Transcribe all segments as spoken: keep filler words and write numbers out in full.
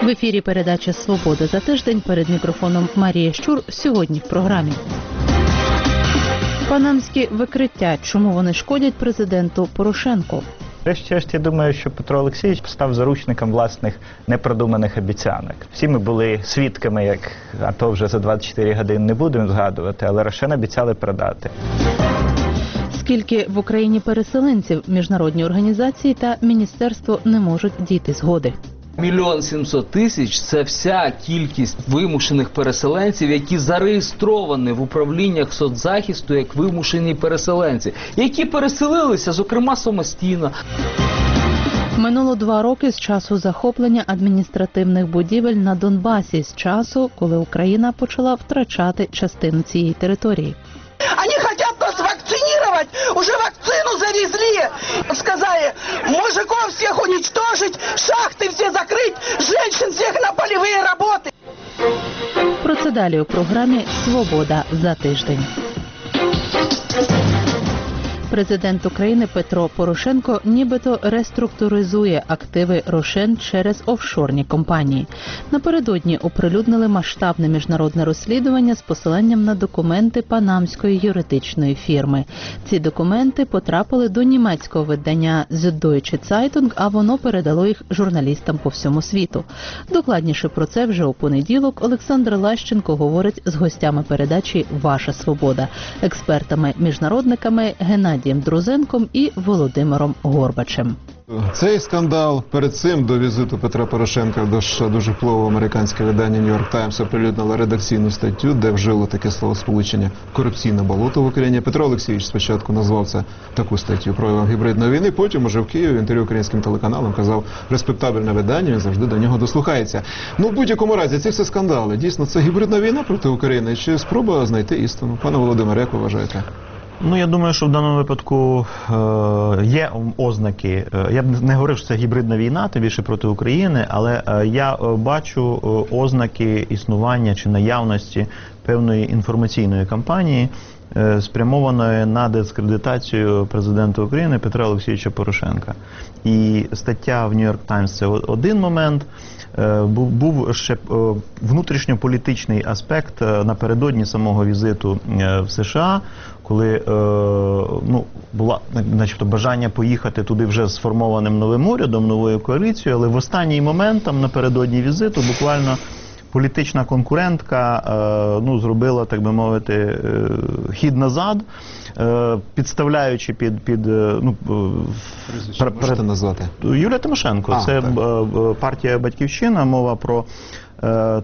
В ефірі передача «Свобода за тиждень», перед мікрофоном Марія Щур. Сьогодні в програмі. Панамські викриття. Чому вони шкодять президенту Порошенку? Врешті-решт, я думаю, що Петро Олексійович став заручником власних непродуманих обіцянок. Всі ми були свідками, як, а то вже за двадцять чотири години не будемо згадувати, але Рошен обіцяли продати. Скільки в Україні переселенців, міжнародні організації та міністерство не можуть дійти згоди? Мільйон сімсот тисяч – це вся кількість вимушених переселенців, які зареєстровані в управліннях соцзахисту як вимушені переселенці, які переселилися, зокрема, самостійно. Минуло два роки з часу захоплення адміністративних будівель на Донбасі, з часу, коли Україна почала втрачати частину цієї території. Они хотят нас вакцинировать, уже вакцину завезли. Сказали, мужиков всех уничтожить, шахты все закрыть, женщин всех на полевые работы. Про це далі у програмі «Свобода за тиждень». Президент України Петро Порошенко нібито реструктуризує активи Рошен через офшорні компанії. Напередодні оприлюднили масштабне міжнародне розслідування з посиланням на документи панамської юридичної фірми. Ці документи потрапили до німецького видання Süddeutsche Zeitung, а воно передало їх журналістам по всьому світу. Докладніше про це вже у понеділок Олександр Лащенко говорить з гостями передачі «Ваша свобода», експертами-міжнародниками Геннадієм Друзенком і Володимиром Горбачем. Цей скандал перед цим до візиту Петра Порошенка до дуже впливового американське видання New York Times оприлюднило редакційну статтю, де вжило таке словосполучення «корупційне болото» в Україні. Петро Олексійович спочатку назвав це таку статтю проявом гібридної війни, потім уже в Києві в інтерв'ю українським телеканалам казав респектабельне видання, він завжди до нього дослухається. Ну, в будь-якому разі, ці всі скандали, дійсно, це гібридна війна проти України чи спроба знайти істину? Пане Володимире, як ви вважаєте? Ну, я думаю, що в даному випадку е, є ознаки. Е, я б не говорив, що це гібридна війна, тим більше проти України, але е, я е, бачу е, ознаки існування чи наявності певної інформаційної кампанії, е, спрямованої на дискредитацію президента України Петра Олексійовича Порошенка. І стаття в New York Times – це один момент. Був, був ще внутрішньополітичний аспект напередодні самого візиту в США, коли ну, було начебто бажання поїхати туди вже сформованим новим урядом, новою коаліцією, але в останній момент, там напередодні візиту, буквально політична конкурентка ну, зробила, так би мовити, хід назад, підставляючи під, під ну, можете назвати? Юлія Тимошенко. А, це так. Партія «Батьківщина», мова про е,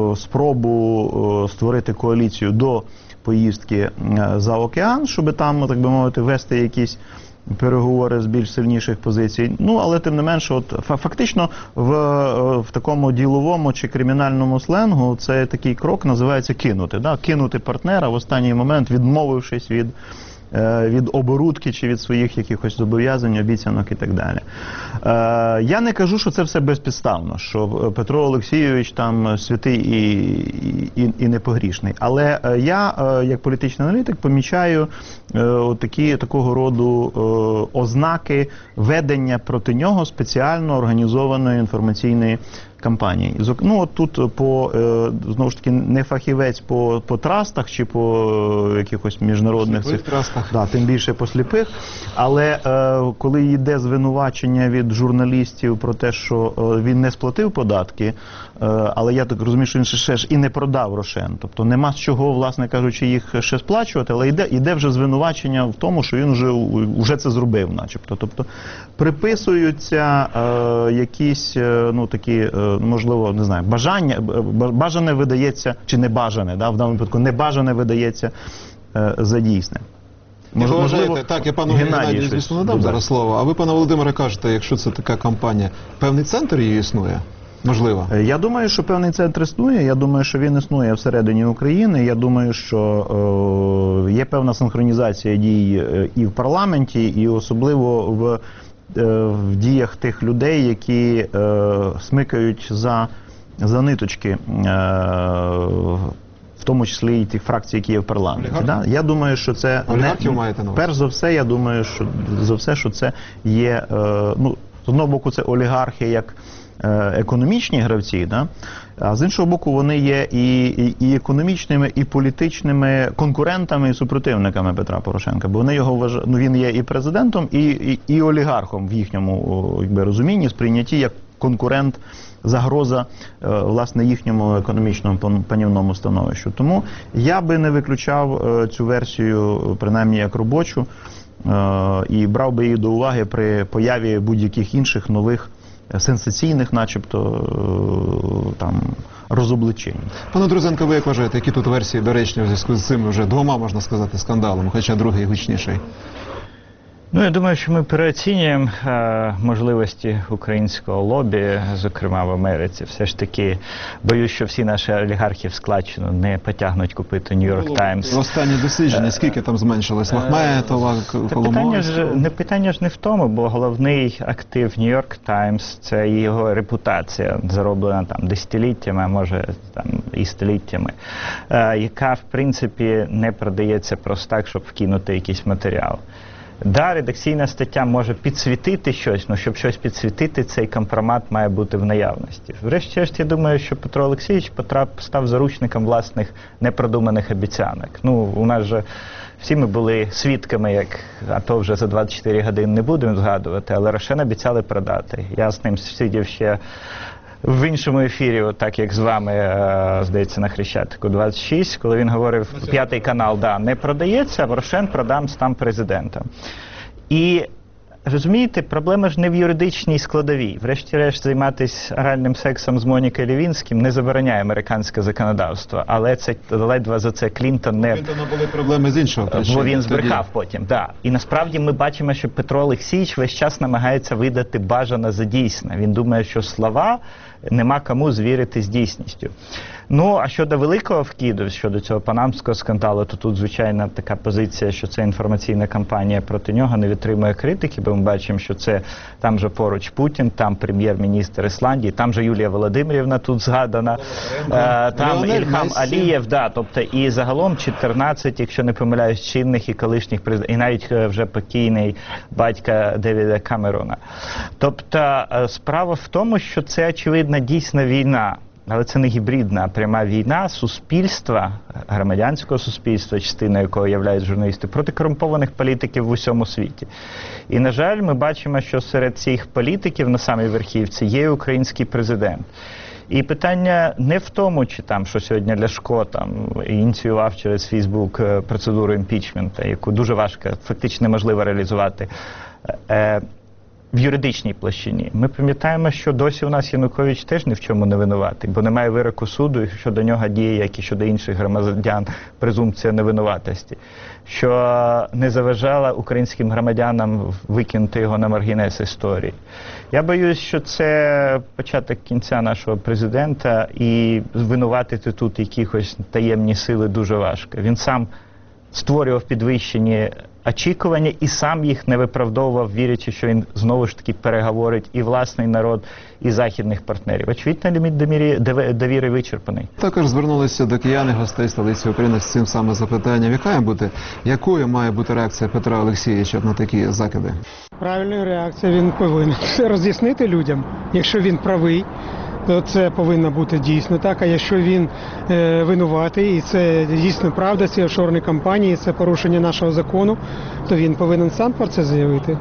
спробу створити коаліцію до поїздки за океан, щоб там, так би мовити, вести якісь переговори з більш сильніших позицій. Ну, але тим не менше, от фактично в, в такому діловому чи кримінальному сленгу це такий крок називається кинути. Да? Кинути партнера в останній момент, відмовившись від від оборудки чи від своїх якихось зобов'язань, обіцянок і так далі. Е, я не кажу, що це все безпідставно, що Петро Олексійович там святий і, і, і непогрішний. Але я, як політичний аналітик, помічаю е, такі, такого роду е, ознаки ведення проти нього спеціально організованої інформаційної кампанії. Ну, от тут по, знову ж таки, не фахівець по, по трастах чи по якихось міжнародних цих трастах, да, тим більше по сліпих, але е, коли йде звинувачення від журналістів про те, що е, він не сплатив податки, е, але я так розумію, що він ще ж і не продав Рошен, тобто нема з чого, власне кажучи, їх ще сплачувати, але йде, йде вже звинувачення в тому, що він вже, вже це зробив, начебто. Тобто приписуються е, якісь, е, ну, такі, е, можливо, не знаю, бажання, бажане видається, чи не бажане, да, в даному випадку не бажане видається е, за дійсне. Мож, можливо, так, я пану Геннадію, звісно, надам зараз слово. А ви, пане Володимире, кажете, якщо це така кампанія, певний центр її існує? Можливо. Я думаю, що певний центр існує. Я думаю, що він існує всередині України. Я думаю, що е, є певна синхронізація дій і в парламенті, і особливо в в діях тих людей, які е, смикають за, за ниточки, е, в тому числі і тих фракцій, які є в парламенті. Да? Я думаю, що це не, перш за все, я думаю, що за все, що це є, е, ну, одного боку це олігархи як економічні гравці, да? А з іншого боку вони є і, і, і економічними, і політичними конкурентами і супротивниками Петра Порошенка, бо вони його вважають, ну він є і президентом, і, і, і олігархом в їхньому якби, розумінні, сприйнятті як конкурент, загроза власне їхньому економічному панівному становищу. Тому я би не виключав цю версію, принаймні як робочу, і брав би її до уваги при появі будь-яких інших нових сенсаційних, начебто, там, розоблачень. Пане Друзенко, ви як вважаєте, які тут версії доречні в зв'язку з цими вже двома, можна сказати, скандалами, хоча другий гучніший? Ну, я думаю, що ми переоцінюємо е, можливості українського лобі, зокрема в Америці. Все ж таки, боюсь, що всі наші олігархи в складчину не потягнуть купити Нью-Йорк Таймс. Останні дослідження, скільки там зменшилось? Махметова, Коломойського? Не питання ж не в тому, бо головний актив Нью-Йорк Таймс – це його репутація, зароблена там десятиліттями, а може там і століттями, е, яка, в принципі, не продається просто так, щоб вкинути якийсь матеріал. Да, редакційна стаття може підсвітити щось, але щоб щось підсвітити, цей компромат має бути в наявності. Врешті-решт, я думаю, що Петро Олексійович потрап, став заручником власних непродуманих обіцянок. Ну, у нас же всі ми були свідками, як, а то вже за двадцять чотири години не будемо згадувати, але Рошен обіцяли продати. Я з ним сидів ще в іншому ефірі, так як з вами, здається, на Хрещатику двадцять шість, коли він говорив, п'ятий канал, да, не продається, а Рошен продам стан президента. І, розумієте, проблема ж не в юридичній складовій. Врешті-решт, займатися оральним сексом з Монікою Левінським не забороняє американське законодавство, але це ледве за це Клінтон не... Клінтона були проблеми з іншого причини. Бо він збрехав потім, да. І насправді ми бачимо, що Петро Олексійович весь час намагається видати бажане за дійсне. Він думає, що слова нема кому звірити з дійсністю. Ну, а щодо великого вкиду, щодо цього панамського скандалу, то тут, звичайно, така позиція, що це інформаційна кампанія проти нього не витримує критики, бо ми бачимо, що це там же поруч Путін, там прем'єр-міністр Ісландії, там же Юлія Володимирівна тут згадана, е, там Ільхам Алієв, да, тобто і загалом чотирнадцять, якщо не помиляюсь, чинних і колишніх президентів, і навіть вже покійний батька Девіда Камерона. Тобто справа в тому, що це, очевидно, дійсна війна. Але це не гібридна, а пряма війна суспільства, громадянського суспільства, частиною якого являють журналісти, проти корумпованих політиків в усьому світі. І, на жаль, ми бачимо, що серед цих політиків на самій верхівці є український президент. І питання не в тому, чи там, що сьогодні Ляшко там ініціював через Фейсбук процедуру імпічменту, яку дуже важко, фактично неможливо реалізувати в юридичній площині. Ми пам'ятаємо, що досі у нас Янукович теж ні в чому не винуватий, бо немає вироку суду, і щодо нього діє, як і щодо інших громадян, презумпція невинуватості, що не заважала українським громадянам викинути його на маргінес історії. Я боюсь, що це початок кінця нашого президента, і винуватити тут якихось таємні сили дуже важко. Він сам створював підвищені очікування і сам їх не виправдовував, вірячи, що він знову ж таки переговорить і власний народ, і західних партнерів. Очевидно, ліміт довіри вичерпаний. Також звернулися до киян і гостей столиці України з цим саме запитанням. Яка має бути, якою має бути реакція Петра Олексійовича на такі закиди? Правильною реакцією він повинен роз'яснити людям. Якщо він правий, то це повинно бути дійсно так, а якщо він е, винуватий, і це дійсно правда, ці офшорні компанії, це порушення нашого закону, то він повинен сам про це заявити.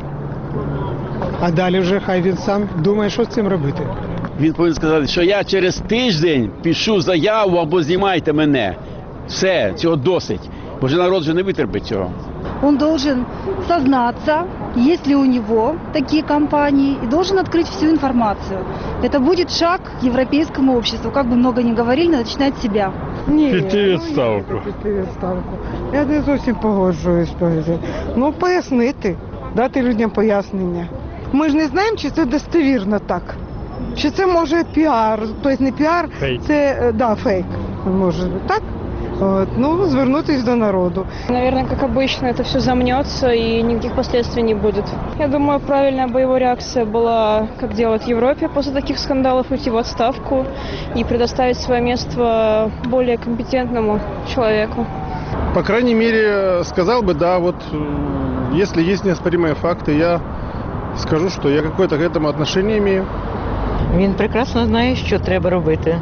А далі вже хай він сам думає, що з цим робити. Він повинен сказати, що я через тиждень пишу заяву або знімайте мене. Все, цього досить. Бо вже народ вже не витерпить цього. Он должен сознаться, есть ли у него такие компании, и должен открыть всю информацию. Это будет шаг к европейскому обществу. Как бы много ни говорили, надо начинать с себя. Ні, піти відставку. Ну, піти відставку. Я не зовсім погоджуюсь. Ну, пояснити, дати людям пояснення. Ми ж не знаємо, чи це достовірно так. Чи це може піар, тобто не піар, фейк. Це, да, фейк. Може так? Вот, ну, звернутись до народу. Наверное, как обычно, это все замнется и никаких последствий не будет. Я думаю, правильная боевая реакция была, как делают в Европе после таких скандалов, уйти в отставку и предоставить свое место более компетентному человеку. По крайней мере, сказал бы, да, вот, если есть неоспоримые факты, я скажу, что я какое-то к этому отношение имею. Він прекрасно знає, що треба робити.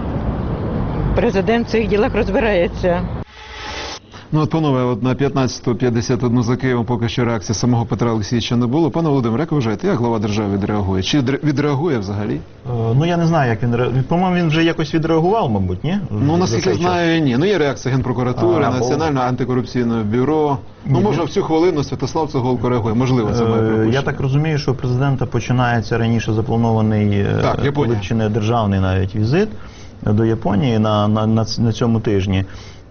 Президент в цих ділах розбирається. Ну от, панове, от на п'ятнадцяту п'ятдесят один за Києвом поки що реакції самого Петра Олексійовича не було. Пане Володимире, як ви вважаєте, як глава держави відреагує? Чи відреагує взагалі? Е, ну я не знаю, як він реагує. По-моєму, він вже якось відреагував, мабуть, ні? Ну, наскільки знаю, ні. Ну, є реакція Генпрокуратури, а, Національного антикорупційного бюро. Ну, ні, може, в цю хвилину Святослав Цеголко реагує. Можливо, це має пропущення. Я так розумію, що у президента починається раніше запланований, коли чи не державний навіть візит до Японії на, на, на, на цьому тижні.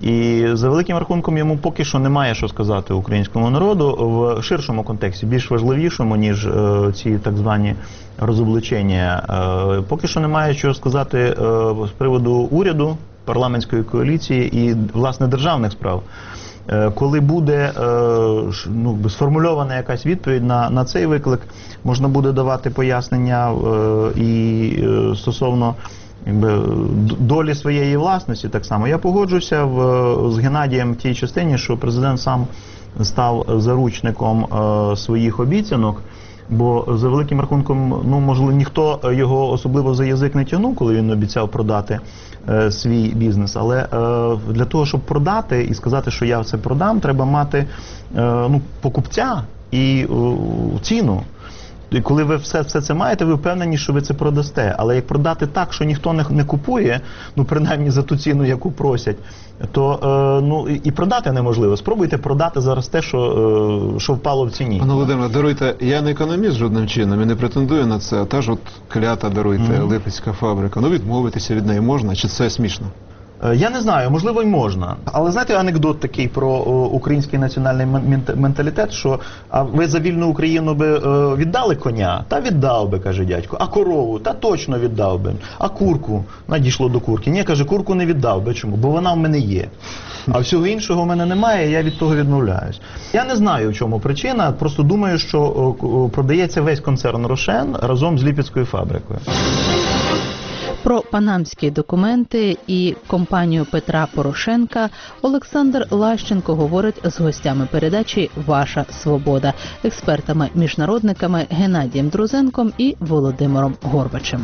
І за великим рахунком йому поки що немає що сказати українському народу в ширшому контексті, більш важливішому, ніж е, ці так звані розоблачення. Е, поки що немає що сказати е, з приводу уряду, парламентської коаліції і, власне, державних справ. Е, коли буде е, ну, сформульована якась відповідь на, на цей виклик, можна буде давати пояснення е, і е, стосовно якби долі своєї власності так само. Я погоджуся в, з Геннадієм в тій частині, що президент сам став заручником е, своїх обіцянок, бо за великим рахунком, ну, можливо, ніхто його особливо за язик не тягнув, коли він обіцяв продати е, свій бізнес. Але е, для того, щоб продати і сказати, що я це продам, треба мати е, ну, покупця і е, ціну. І коли ви все, все це маєте, ви впевнені, що ви це продасте. Але як продати так, що ніхто не, не купує, ну принаймні за ту ціну, яку просять, то е, ну, і, і продати неможливо. Спробуйте продати зараз те, що, е, що впало в ціні. Пане Володимире, даруйте, я не економіст жодним чином і не претендую на це, а та ж от клята, даруйте, mm-hmm. Липецька фабрика. Ну відмовитися від неї можна, чи це смішно? Я не знаю, можливо й можна. Але знаєте, анекдот такий про о, український національний менталітет, що а ви за вільну Україну би е, віддали коня? Та віддав би, каже дядько. А корову? Та точно віддав би. А курку? Надійшло до курки. Ні, каже, курку не віддав би. Чому? Бо вона в мене є. А всього іншого в мене немає, я від того відмовляюсь. Я не знаю, в чому причина, просто думаю, що о, продається весь концерн «Рошен» разом з Липецькою фабрикою. Про панамські документи і компанію Петра Порошенка Олександр Лащенко говорить з гостями передачі «Ваша свобода», експертами-міжнародниками Геннадієм Друзенком і Володимиром Горбачем.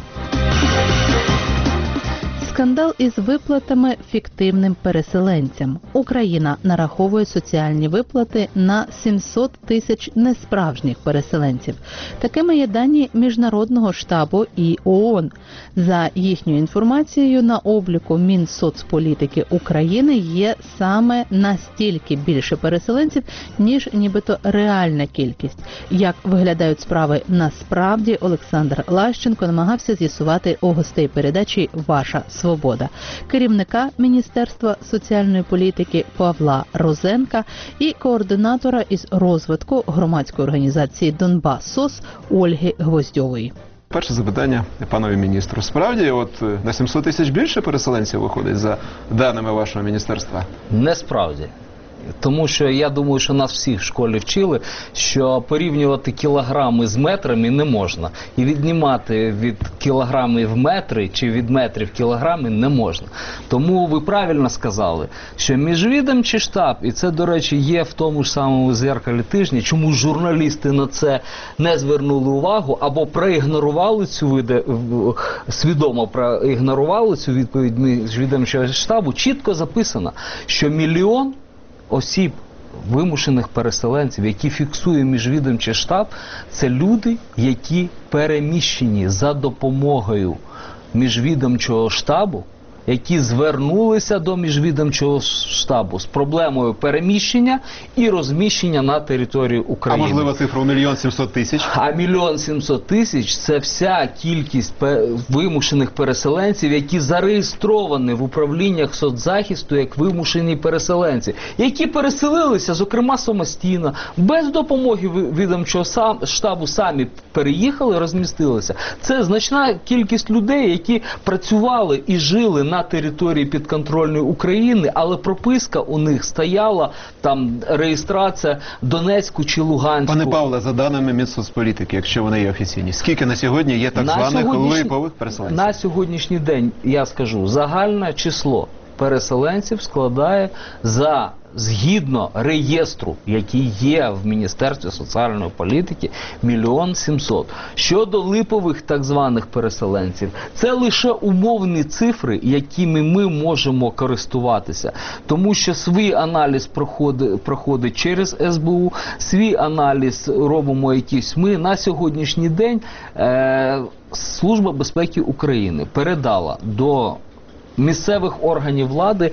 Скандал із виплатами фіктивним переселенцям. Україна нараховує соціальні виплати на сімсот тисяч несправжніх переселенців. Такими є дані Міжнародного штабу і ООН. За їхньою інформацією, на обліку Мінсоцполітики України є саме настільки більше переселенців, ніж нібито реальна кількість. Як виглядають справи насправді, Олександр Лащенко намагався з'ясувати у гостей передачі «Ваша свобода», керівника Міністерства соціальної політики Павла Розенка і координатора із розвитку громадської організації «Донбас-СОС» Ольги Гвоздьової. Перше запитання панові міністру. Справді, от на сімсот тисяч більше переселенців виходить за даними вашого міністерства? Не справді. Тому що я думаю, що нас всіх в школі вчили, що порівнювати кілограми з метрами не можна. І віднімати від кілограмів метри чи від метрів кілограми не можна. Тому ви правильно сказали, що міжвідомчий штаб, і це, до речі, є в тому ж самому «Зеркалі тижня», чому журналісти на це не звернули увагу або проігнорували цю виде, свідомо проігнорували цю відповідь міжвідомчого штабу, чітко записано, що мільйон осіб, вимушених переселенців, які фіксує міжвідомчий штаб, це люди, які переміщені за допомогою міжвідомчого штабу, які звернулися до міжвідомчого штабу з проблемою переміщення і розміщення на території України. А можливо цифра мільйон сімсот тисяч? А мільйон сімсот тисяч – це вся кількість вимушених переселенців, які зареєстровані в управліннях соцзахисту як вимушені переселенці, які переселилися, зокрема самостійно, без допомоги відомчого штабу самі переїхали, розмістилися. Це значна кількість людей, які працювали і жили на на території підконтрольної України, але прописка у них стояла, там реєстрація Донецьку чи Луганську. Пане Павле, за даними Мінсоцполітики, якщо вони є офіційні, скільки на сьогодні є так званих липових переселенців? На сьогоднішній день, я скажу, загальне число переселенців складає за згідно реєстру, який є в Міністерстві соціальної політики, мільйон сімсот. Щодо липових так званих переселенців, це лише умовні цифри, якими ми можемо користуватися. Тому що свій аналіз проходить, проходить через ес бе у, свій аналіз робимо якийсь ми. На сьогоднішній день е, Служба безпеки України передала до місцевих органів влади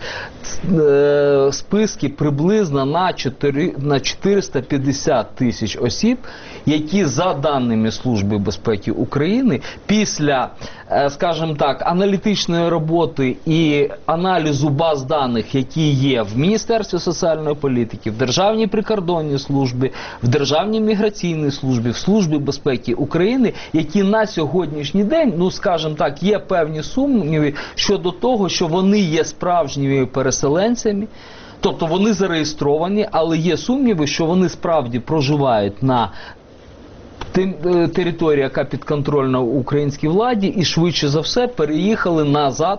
е, списки приблизно на, чотири, на чотириста п'ятдесят тисяч осіб, які за даними Служби безпеки України після, е, скажімо так, аналітичної роботи і аналізу баз даних, які є в Міністерстві соціальної політики, в Державній прикордонній службі, в Державній міграційній службі, в Службі безпеки України, які на сьогоднішній день, ну, скажімо так, є певні сумніви щодо того, що вони є справжніми переселенцями, тобто вони зареєстровані, але є сумніви, що вони справді проживають на території, яка підконтрольна українській владі, і швидше за все переїхали назад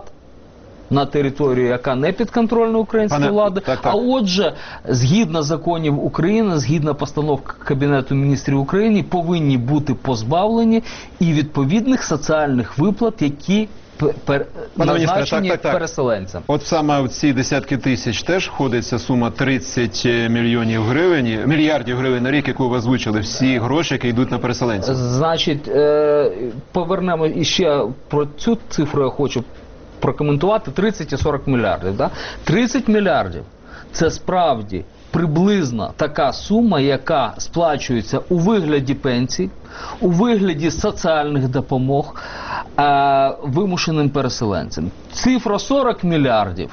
на територію, яка не підконтрольна української влади. Так, так. А отже, згідно законів України, згідно постанов Кабінету міністрів України, повинні бути позбавлені і відповідних соціальних виплат, які Пер... назначені так, так, так. переселенцям. От саме в ці десятки тисяч теж входиться сума тридцять мільйонів гривень, мільярдів гривень на рік, яку ви озвучили, всі гроші, які йдуть на переселенців. Значить, е... повернемо іще про цю цифру, я хочу прокоментувати, тридцять і сорок мільярдів. Да? тридцять мільярдів – це справді приблизно така сума, яка сплачується у вигляді пенсій, у вигляді соціальних допомог е, вимушеним переселенцям. Цифра сорок мільярдів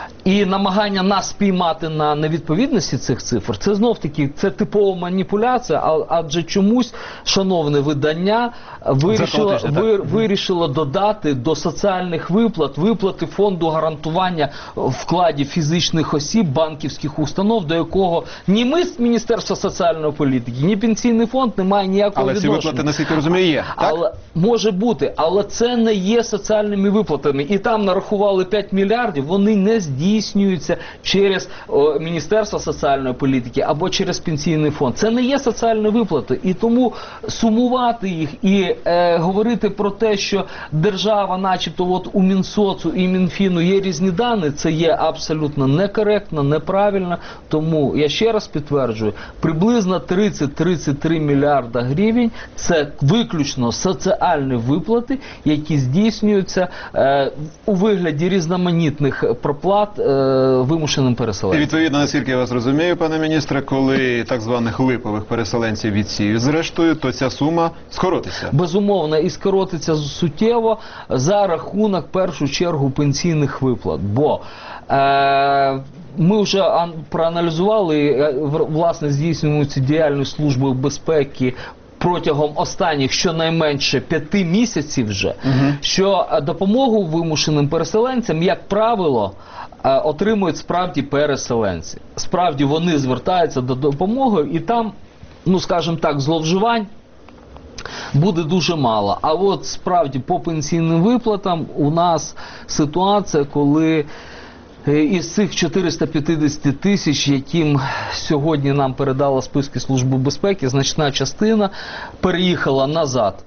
і намагання нас спіймати на невідповідності цих цифр, це знов-таки, це типова маніпуляція, адже чомусь шановне видання вирішило, ви, вирішило додати до соціальних виплат, виплати фонду гарантування вкладів фізичних осіб, банківських установ, до якого ні ми з Міністерства соціальної політики, ні Пенсійний фонд не має ніякого відношення. Але ці виплати, наскільки розумію, є, так? Але, може бути, але це не є соціальними виплатами. І там нарахували п'ять мільярдів, вони не здійснюються через о, Міністерство соціальної політики або через Пенсійний фонд. Це не є соціальні виплати. І тому сумувати їх і е, говорити про те, що держава, начебто, от у Мінсоцу і Мінфіну є різні дані, це є абсолютно некоректно, неправильно. Тому, я ще раз підтверджую, приблизно тридцять - тридцять три мільярда гривень – це виключно соціальні виплати, які здійснюються е, у вигляді різноманітних проплат е, вимушеним переселенцям. І відповідно, наскільки я вас розумію, пане міністре, коли так званих липових переселенців відсіють зрештою, то ця сума скоротиться? Безумовно, і скоротиться суттєво за рахунок, в першу чергу, пенсійних виплат. Бо е, ми вже проаналізували, власне, здійснюємо цю діяльність Служби безпеки протягом останніх щонайменше п'яти місяців вже, угу. що допомогу вимушеним переселенцям, як правило, отримують справді переселенці. Справді вони звертаються до допомоги, і там, ну скажімо так, зловживань буде дуже мало. А от справді по пенсійним виплатам у нас ситуація, коли із цих чотириста п'ятдесят тисяч, яким сьогодні нам передала списки Служби безпеки, значна частина переїхала назад.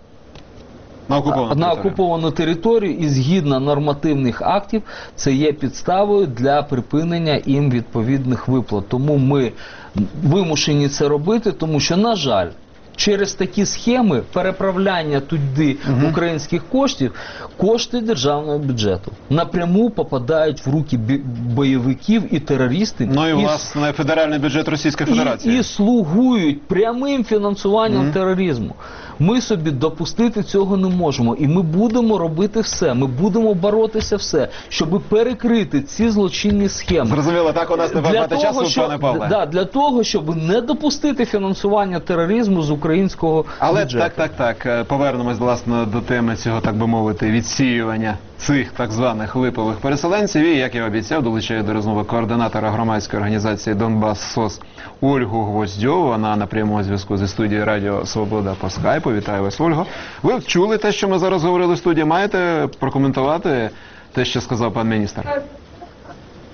На окуповану, на окуповану територію, і згідно нормативних актів це є підставою для припинення їм відповідних виплат. Тому ми вимушені це робити, тому що, на жаль, через такі схеми переправляння туди угу. українських коштів, кошти державного бюджету напряму попадають в руки бойовиків і терористів. Ну і, і власне, федеральний бюджет Російської Федерації. І, і слугують прямим фінансуванням угу. тероризму. Ми собі допустити цього не можемо. І ми будемо робити все, ми будемо боротися все, щоб перекрити ці злочинні схеми. Зрозуміло, так у нас не багато часу, що, пане Павле. Да, для того, щоб не допустити фінансування тероризму з українського Але бюджету. так, так, так, повернемось, власне, до теми цього, так би мовити, відсіювання цих так званих липових переселенців. І, як я обіцяв, долучаю до розмови координатора громадської організації «Донбас СОС» Ольгу Гвоздьову. Вона на прямому зв'язку зі студією Радіо Свобода по скайпу. Вітаю вас, Ольго. Ви чули те, що ми зараз говорили в студії? Маєте прокоментувати те, що сказав пан міністр?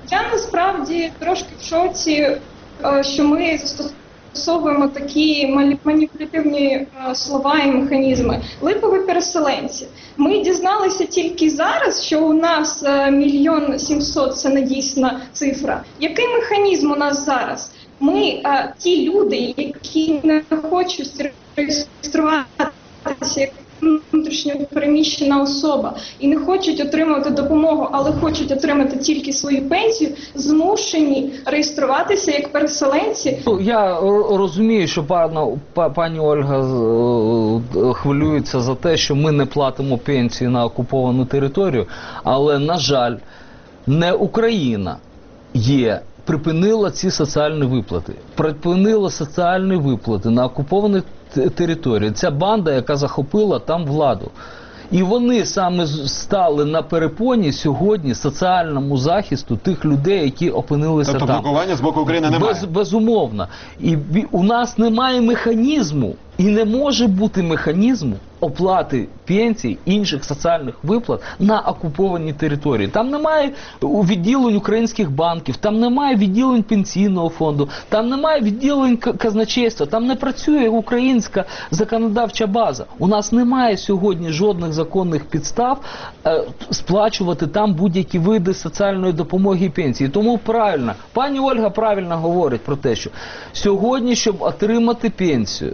Я насправді трошки в шоці, що ми застосовуємо такі маніпулятивні слова і механізми. Липові переселенці. Ми дізналися тільки зараз, що у нас мільйон сімсот – це не дійсна цифра. Який механізм у нас зараз? Ми, ті люди, які не хочуть реєструватися як внутрішньо переміщена особа і не хочуть отримувати допомогу, але хочуть отримати тільки свою пенсію, змушені реєструватися як переселенці. Я розумію, що пана, пані Ольга хвилюється за те, що ми не платимо пенсії на окуповану територію, але, на жаль, не Україна є припинила ці соціальні виплати. Припинила соціальні виплати на окупованих території. Ця банда, яка захопила там владу. І вони саме стали на перепоні сьогодні соціальному захисту тих людей, які опинилися тобто, там. Тобто блокування з боку України немає? Без, безумовно. І у нас немає механізму, і не може бути механізму оплати пенсій, інших соціальних виплат на окупованій території. Там немає відділень українських банків, там немає відділень пенсійного фонду, там немає відділень казначейства, там не працює українська законодавча база. У нас немає сьогодні жодних законних підстав е, сплачувати там будь-які види соціальної допомоги і пенсії. Тому правильно, пані Ольга правильно говорить про те, що сьогодні, щоб отримати пенсію,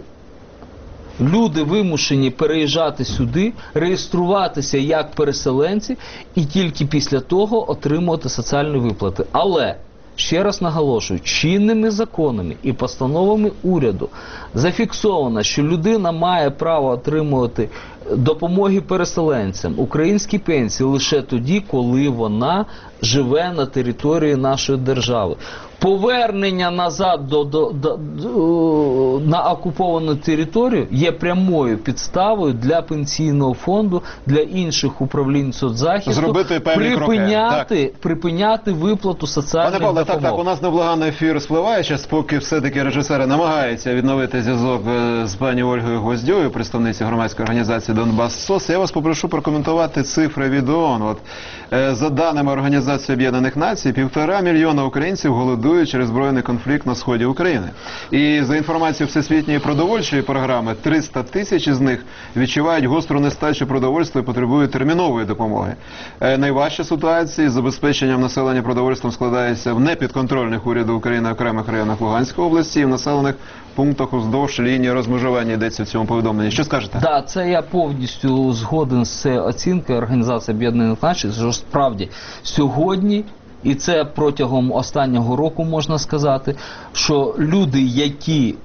люди вимушені переїжджати сюди, реєструватися як переселенці і тільки після того отримувати соціальні виплати. Але, ще раз наголошую, чинними законами і постановами уряду зафіксовано, що людина має право отримувати допомоги переселенцям, українські пенсії лише тоді, коли вона живе на території нашої держави. Повернення назад до, до, до, до, на окуповану територію є прямою підставою для пенсійного фонду, для інших управлінь соцзахисту зробити певні припиняти, кроки. припиняти виплату соціальних Пане Павле, допомог. так, так, у нас невблаганний ефір спливає, час, поки все-таки режисери намагаються відновити зв'язок з пані Ольгою Гвоздьою, представницею громадської організації Донбас СОС. Я вас попрошу прокоментувати цифри від ООН. От, е, за даними Організації Об'єднаних Націй, півтора мільйона українців голодують через збройний конфлікт на сході України. І за інформацією Всесвітньої продовольчої програми, триста тисяч із них відчувають гостру нестачу продовольства і потребують термінової допомоги. Е, найважча ситуація з забезпеченням населення продовольством складається в непідконтрольних уряду України окремих районах Луганської області і в населених пунктах уздовж лінії розмежування, йдеться в цьому повідомленні. Що скажете? Так, да, це я повністю згоден з цією оцінкою Організації Об'єднаних Націй, що справді сьогодні, і це протягом останнього року можна сказати, що люди, які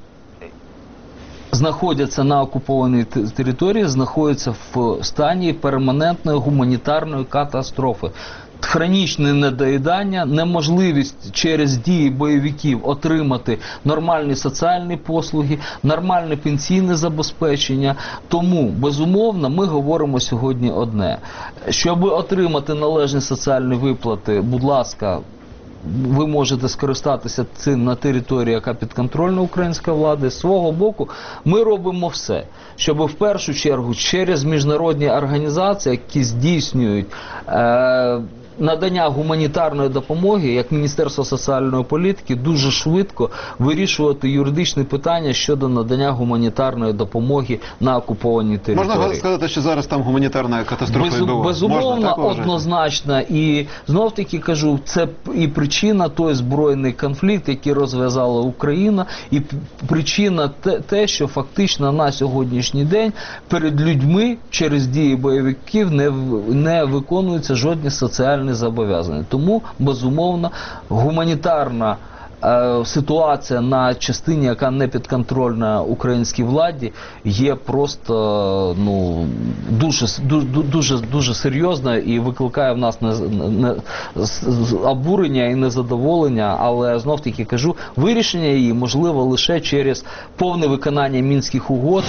знаходяться на окупованій території, знаходяться в стані перманентної гуманітарної катастрофи. Хронічне недоїдання, неможливість через дії бойовиків отримати нормальні соціальні послуги, нормальне пенсійне забезпечення. Тому, безумовно, ми говоримо сьогодні одне. Щоб отримати належні соціальні виплати, будь ласка, ви можете скористатися цим на території, яка підконтрольна українська влада. З свого боку, ми робимо все, щоб в першу чергу через міжнародні організації, які здійснюють е надання гуманітарної допомоги, як Міністерство соціальної політики, дуже швидко вирішувати юридичні питання щодо надання гуманітарної допомоги на окупованій території. Можна сказати, що зараз там гуманітарна катастрофа Без, відбувається? безумовно, однозначно. І знов-таки кажу, це і причина той збройний конфлікт, який розв'язала Україна, і причина те, те, що фактично на сьогоднішній день перед людьми через дії бойовиків не, не виконуються жодні соціальні зобов'язання. Тому, безумовно, гуманітарна е, ситуація на частині, яка не підконтрольна українській владі, є просто ну, дуже, дуже, дуже серйозна і викликає в нас не, не, обурення і незадоволення, але знов-таки кажу, вирішення її можливо лише через повне виконання Мінських угод.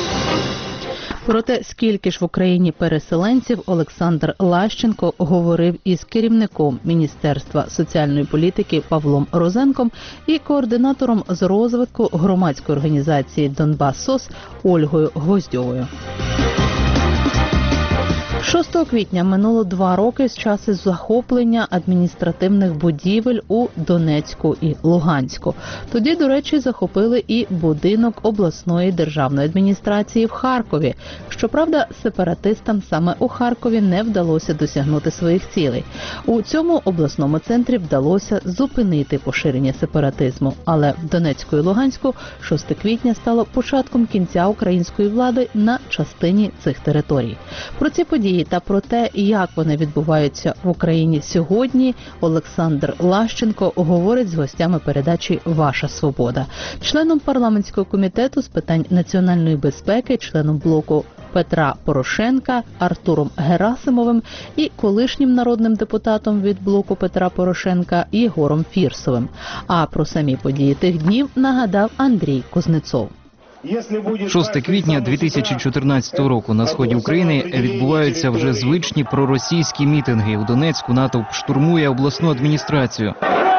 Про те, скільки ж в Україні переселенців, Олександр Лащенко говорив із керівником Міністерства соціальної політики Павлом Розенком і координатором з розвитку громадської організації Донбас СОС Ольгою Гвоздьовою. шостого квітня минуло два роки з часу захоплення адміністративних будівель у Донецьку і Луганську. Тоді, до речі, захопили і будинок обласної державної адміністрації в Харкові. Щоправда, сепаратистам саме у Харкові не вдалося досягнути своїх цілей. У цьому обласному центрі вдалося зупинити поширення сепаратизму. Але в Донецьку і Луганську шостого квітня стало початком кінця української влади на частині цих територій. Про ці події та про те, як вони відбуваються в Україні сьогодні, Олександр Лащенко говорить з гостями передачі «Ваша свобода», членом парламентського комітету з питань національної безпеки, членом блоку Петра Порошенка Артуром Герасимовим і колишнім народним депутатом від блоку Петра Порошенка Єгором Фірсовим. А про самі події тих днів нагадав Андрій Кузнецов. шостого квітня дві тисячі чотирнадцятого року на сході України відбуваються вже звичні проросійські мітинги. У Донецьку натовп штурмує обласну адміністрацію.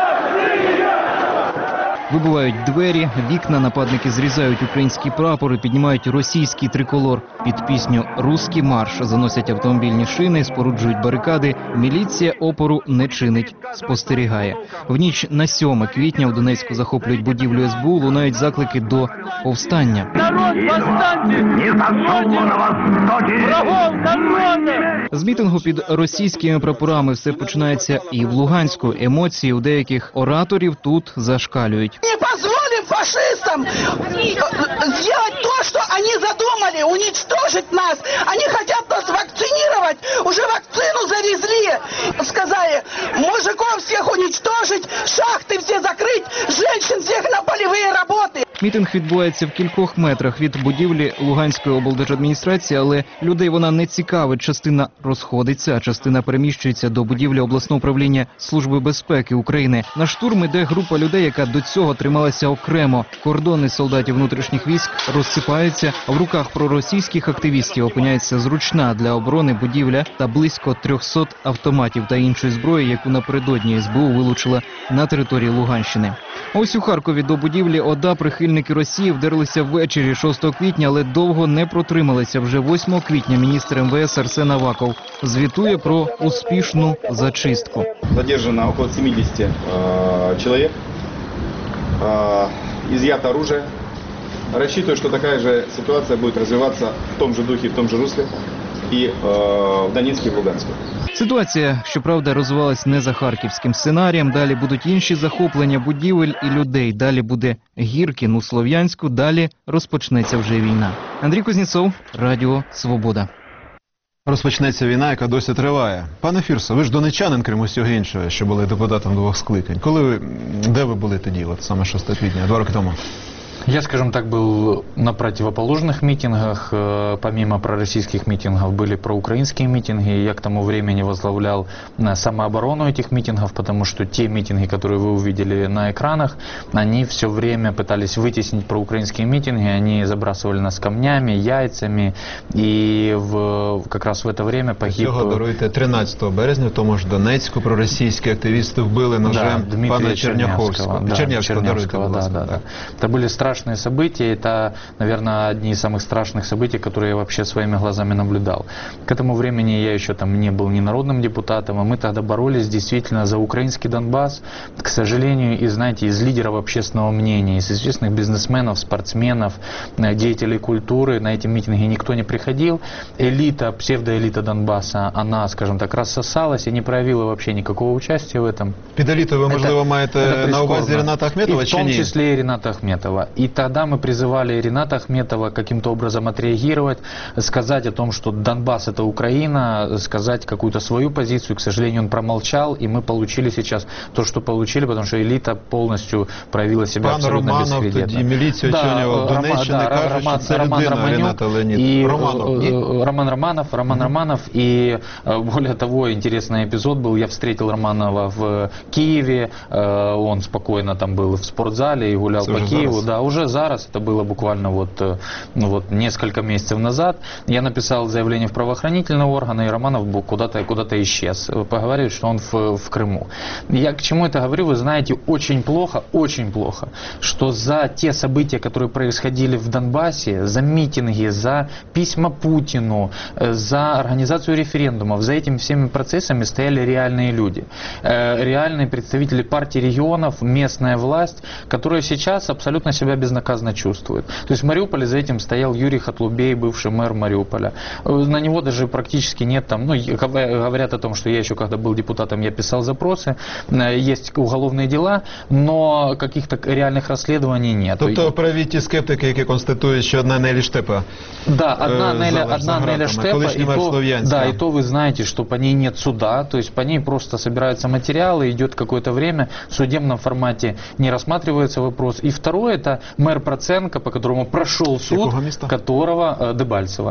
Вибивають двері, вікна, нападники зрізають українські прапори, піднімають російський триколор. Під пісню «Русський марш» заносять автомобільні шини, споруджують барикади. Міліція опору не чинить, спостерігає. В ніч на сьоме квітня у Донецьку захоплюють будівлю ес бе у, лунають заклики до повстання. З мітингу під російськими прапорами все починається і в Луганську. Емоції у деяких ораторів тут зашкалюють. Не позволим фашистам сделать то, что они задумали, уничтожить нас. Они хотят нас вакцинировать, уже вакцину завезли. Сказали, мужиков всех уничтожить, шахты все закрыть, женщин всех на полевые работы. Мітинг відбувається в кількох метрах від будівлі Луганської облдержадміністрації, але людей вона не цікавить. Частина розходиться, а частина переміщується до будівлі обласного управління Служби безпеки України. На штурм іде група людей, яка до цього трималася окремо. Кордони солдатів внутрішніх військ розсипаються, а в руках проросійських активістів опиняється зручна для оборони будівля та близько трьохсот автоматів та іншої зброї, яку напередодні ес бе у вилучила на території Луганщини. А ось у Харкові до будівлі ОДА прихильники Росії вдерлися ввечері шостого квітня, але довго не протрималися. Вже восьмого квітня міністр ем ве ес Арсен Аваков звітує про успішну зачистку. Задержано около семидесяти э, человек, э, изъято оружие. Рассчитываю, что такая же ситуация будет развиваться в том же духе, в том же русле и э, в Донецке и в Луганске. Ситуація, щоправда, розвивалась не за харківським сценарієм. Далі будуть інші захоплення будівель і людей. Далі буде Гіркін у Слов'янську. Далі розпочнеться вже війна. Андрій Кузнєцов, Радіо Свобода. Розпочнеться війна, яка досі триває. Пане Фірсо, ви ж донеччанин, крім усього іншого, що були депутатом двох скликань. Коли ви, де ви були тоді, от саме шостого квітня, два роки тому? Я, скажем так, был на противоположных митингах. Помимо пророссийских митингов были проукраинские митинги. Я к тому времени возглавлял самооборону этих митингов, потому что те митинги, которые вы увидели на экранах, они все время пытались вытеснить проукраинские митинги. Они забрасывали нас камнями, яйцами. И в, как раз в это время погиб... Цього даруйте тринадцятого березня, в тому ж Донецьку проросійські активісти вбили ножем да, пана Черняховського. Да, Чернявського, Чернявского, даруйте, да, да, да. Это были страшные события, это, наверное, одни из самых страшных событий, которые я вообще своими глазами наблюдал. К этому времени я еще там не был ни народным депутатом, а мы тогда боролись действительно за украинский Донбасс. К сожалению, и, знаете, из лидеров общественного мнения, из известных бизнесменов, спортсменов, деятелей культуры на эти митинги никто не приходил. Элита, псевдоэлита Донбасса, она, скажем так, рассосалась и не проявила вообще никакого участия в этом. Під елітою ви, можливо, маєте на увазі Рената Ахметова, чи ні? И в том числе и Рената Ахметова. И тогда мы призывали Рената Ахметова каким-то образом отреагировать, сказать о том, что Донбасс — это Украина, сказать какую-то свою позицию. К сожалению, он промолчал, и мы получили сейчас то, что получили, потому что элита полностью проявила себя Пан абсолютно Романов, бесхребетно. тоді міліцію очолював в Донеччині, да, каже, Роман, що це Роман людина Романюк Рената Леонід. и Романов, ні? Роман Романов, Роман mm-hmm. Романов, и более того, интересный эпизод был, я встретил Романова в Киеве, он спокойно там был в спортзале и гулял это по Киеву, зараз. да, уже зараз, это было буквально вот, ну, вот несколько месяцев назад, я написал заявление в правоохранительные органы, и Романов куда-то куда-то исчез. Поговаривают, что он в, в Крыму. Я к чему это говорю, вы знаете, очень плохо, очень плохо, что за те события, которые происходили в Донбассе, за митинги, за письма Путину, за организацию референдумов, за этими всеми процессами стояли реальные люди. Реальные представители партии регионов, местная власть, которая сейчас абсолютно себя безнаказанно чувствует. То есть в Мариуполе за этим стоял Юрий Хатлубей, бывший мэр Мариуполя. На него даже практически нет там, ну, говорят о том, что я еще когда был депутатом, я писал запросы, есть уголовные дела, но каких-то реальных расследований нет. Тобто праві ті скептики, які констатують, що одна Нелі Штепа. Да, одна Неля, одна Неля Штепа, и то, да, и то вы знаете, что по ней нет суда, то есть по ней просто собираются материалы, идет какое-то время, в судебном формате не рассматривается вопрос. И второе, это мэр Проценко, по которому прошел суд, которого, Дебальцева,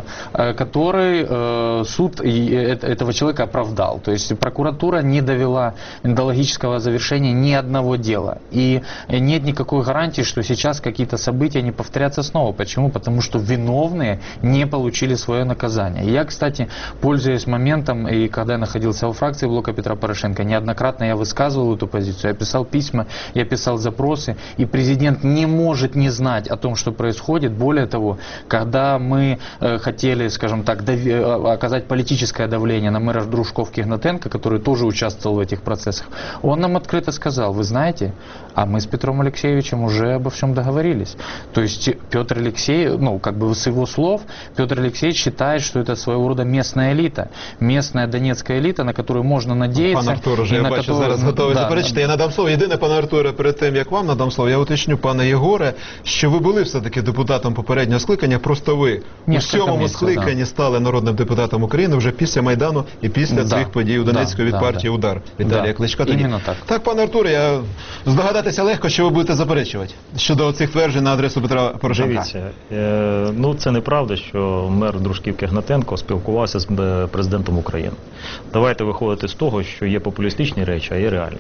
который суд этого человека оправдал. То есть прокуратура не довела до логического завершения ни одного дела. И нет никакой гарантии, что сейчас какие-то события не повторятся снова. Почему? Потому что виновные не получили свое наказание. Я, кстати, пользуясь моментом, и когда я находился во фракции блока Петра Порошенко, неоднократно я высказывал эту позицию, я писал письма, я писал запросы, и президент не может не знать о том, что происходит. Более того, когда мы э, хотели, скажем так, дави, оказать политическое давление на мэра Дружков-Кигнатенко, который тоже участвовал в этих процессах, он нам открыто сказал: вы знаете, а мы с Петром Алексеевичем уже обо всем договорились. То есть Петр Алексеевич, ну, как бы с его слов, Петр Алексеевич считает, что это своего рода местная элита, местная донецкая элита, на которую можно надеяться. Пан Артур, вже я бачу, которую... зараз готовий да, заперечити. Да. Я надам слово. Єдине, пане Артуре, перед тим, як вам надам слово, я уточню, пане Єгоре, що ви були все-таки депутатом попереднього скликання, просто ви у сьомому скликанні да. стали народним депутатом України вже після Майдану і після да. цих подій у Донецьку да. від да. партії да. «Удар» Віталія да. Кличка. Іменно так. Так, пане Артуре, я здогадатися легко, що ви будете заперечувати щодо цих тверджень на адресу Петра Порошенка. Дивіться, е, ну це неправда, що мер Дружків-Кигнатенко спілкувався з президентом України. Давайте виходити з того, що є популістичні речі, а є реальні.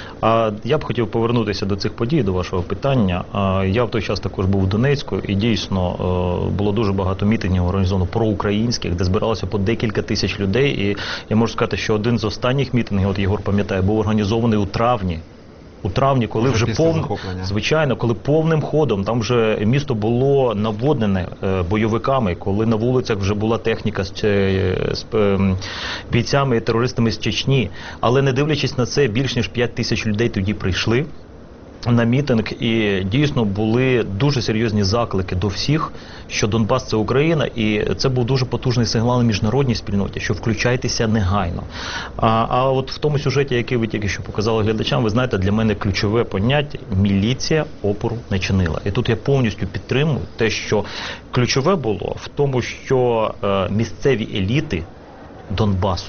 А я б хотів повернутися до цих подій, до вашого питання. Я в той час також був в Донецьку, і дійсно було дуже багато мітингів організовано проукраїнських, де збиралося по декілька тисяч людей. І я можу сказати, що один з останніх мітингів, от Єгор пам'ятає, був організований у травні. У травні, коли вже, вже повним, звичайно, коли повним ходом, там вже місто було наводнене е, бойовиками, коли на вулицях вже була техніка з, з е, бійцями і терористами з Чечні. Але не дивлячись на це, більш ніж п'ять тисяч людей тоді прийшли на мітинг, і дійсно були дуже серйозні заклики до всіх, що Донбас – це Україна, і це був дуже потужний сигнал міжнародній спільноті, що включайтеся негайно. А, а от в тому сюжеті, який ви тільки що показали глядачам, ви знаєте, для мене ключове поняття – міліція опору не чинила. І тут я повністю підтримую те, що ключове було в тому, що е, місцеві еліти Донбасу,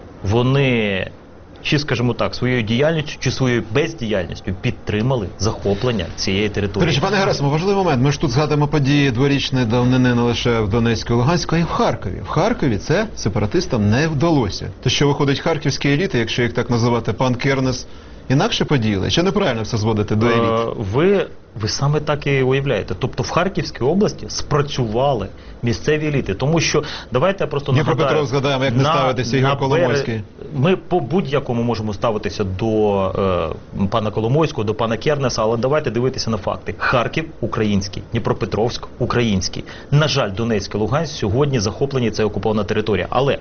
вони... чи, скажімо так, своєю діяльністю, чи своєю бездіяльністю підтримали захоплення цієї території. До речі, пане Герасимов, важливий момент. Ми ж тут згадуємо події дворічної давнини не лише в Донецьку і Луганську, а й в Харкові. В Харкові це сепаратистам не вдалося. То що виходить, харківські еліти, якщо їх так називати, пан Кернес, інакше поділи? Чи неправильно все зводити до еліт? Ви, ви саме так і уявляєте. Тобто в Харківській області спрацювали місцеві еліти. Тому що, давайте я просто нагадаю... Дніпропетров згадаємо, як не ставитися Ігор Коломойський. Ми по будь-якому можемо ставитися до е, пана Коломойського, до пана Кернеса, але давайте дивитися на факти. Харків – український, Дніпропетровськ – український. На жаль, Донецьк і Луганськ сьогодні захоплені, це окупована територія. Але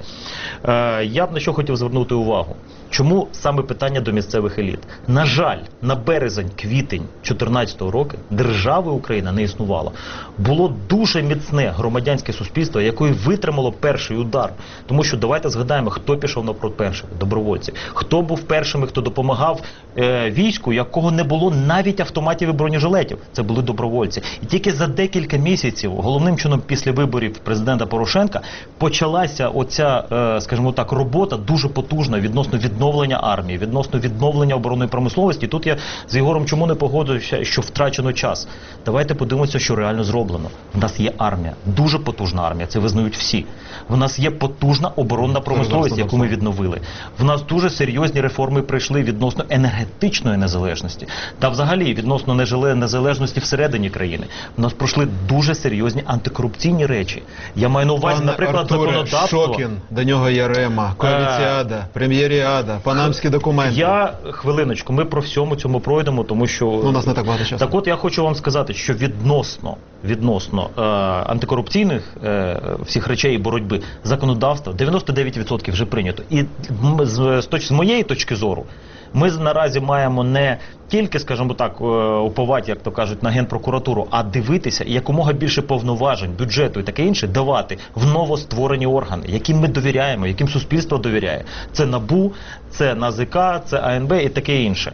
е, я б на що хотів звернути увагу. Чому саме питання до місцевих еліт? На жаль, на березень-квітень дві тисячі чотирнадцятого року держави Україна не існувало. Було дуже міцне громадянське суспільство, яке витримало перший удар. Тому що давайте згадаємо, хто пішов навпроти перших – добровольці. Хто був першими, хто допомагав е, війську, якого не було навіть автоматів і бронежилетів. Це були добровольці. І тільки за декілька місяців, головним чином після виборів президента Порошенка, почалася оця, е, скажімо так, робота дуже потужна відносно відновлення армії, відносно відновлення оборонної промисловості. Тут я з Єгором чому не погоджуюся, що втрачено час. Давайте подивимося, що реально зроблено. В нас є армія, дуже потужна армія, це визнають всі. В нас є потужна оборонна промисловість, яку ми відновили. В нас дуже серйозні реформи прийшли відносно енергетичної незалежності. Та взагалі відносно незалежності всередині країни. В нас пройшли дуже серйозні антикорупційні речі. Я маю на увазі, Пане наприклад, Артуре, законодавство. Шокін, до нього Ярема, коаліціада, прем'єріада, панамські документи. Я, хвилиночку, ми про всьому цьому пройдемо, тому що... Ну, у нас не так багато часу. Так от я хочу вам сказати, що відносно, відносно е, антикорупційних е, всіх речей і боротьби законодавства дев'яносто дев'ять відсотків вже прийнято. І з, з, з моєї точки зору, ми наразі маємо не тільки, скажімо так, уповати, як то кажуть, на Генпрокуратуру, а дивитися і якомога більше повноважень, бюджету і таке інше давати в новостворені органи, яким ми довіряємо, яким суспільство довіряє. Це НАБУ, це НАЗК, це АНБ і таке інше.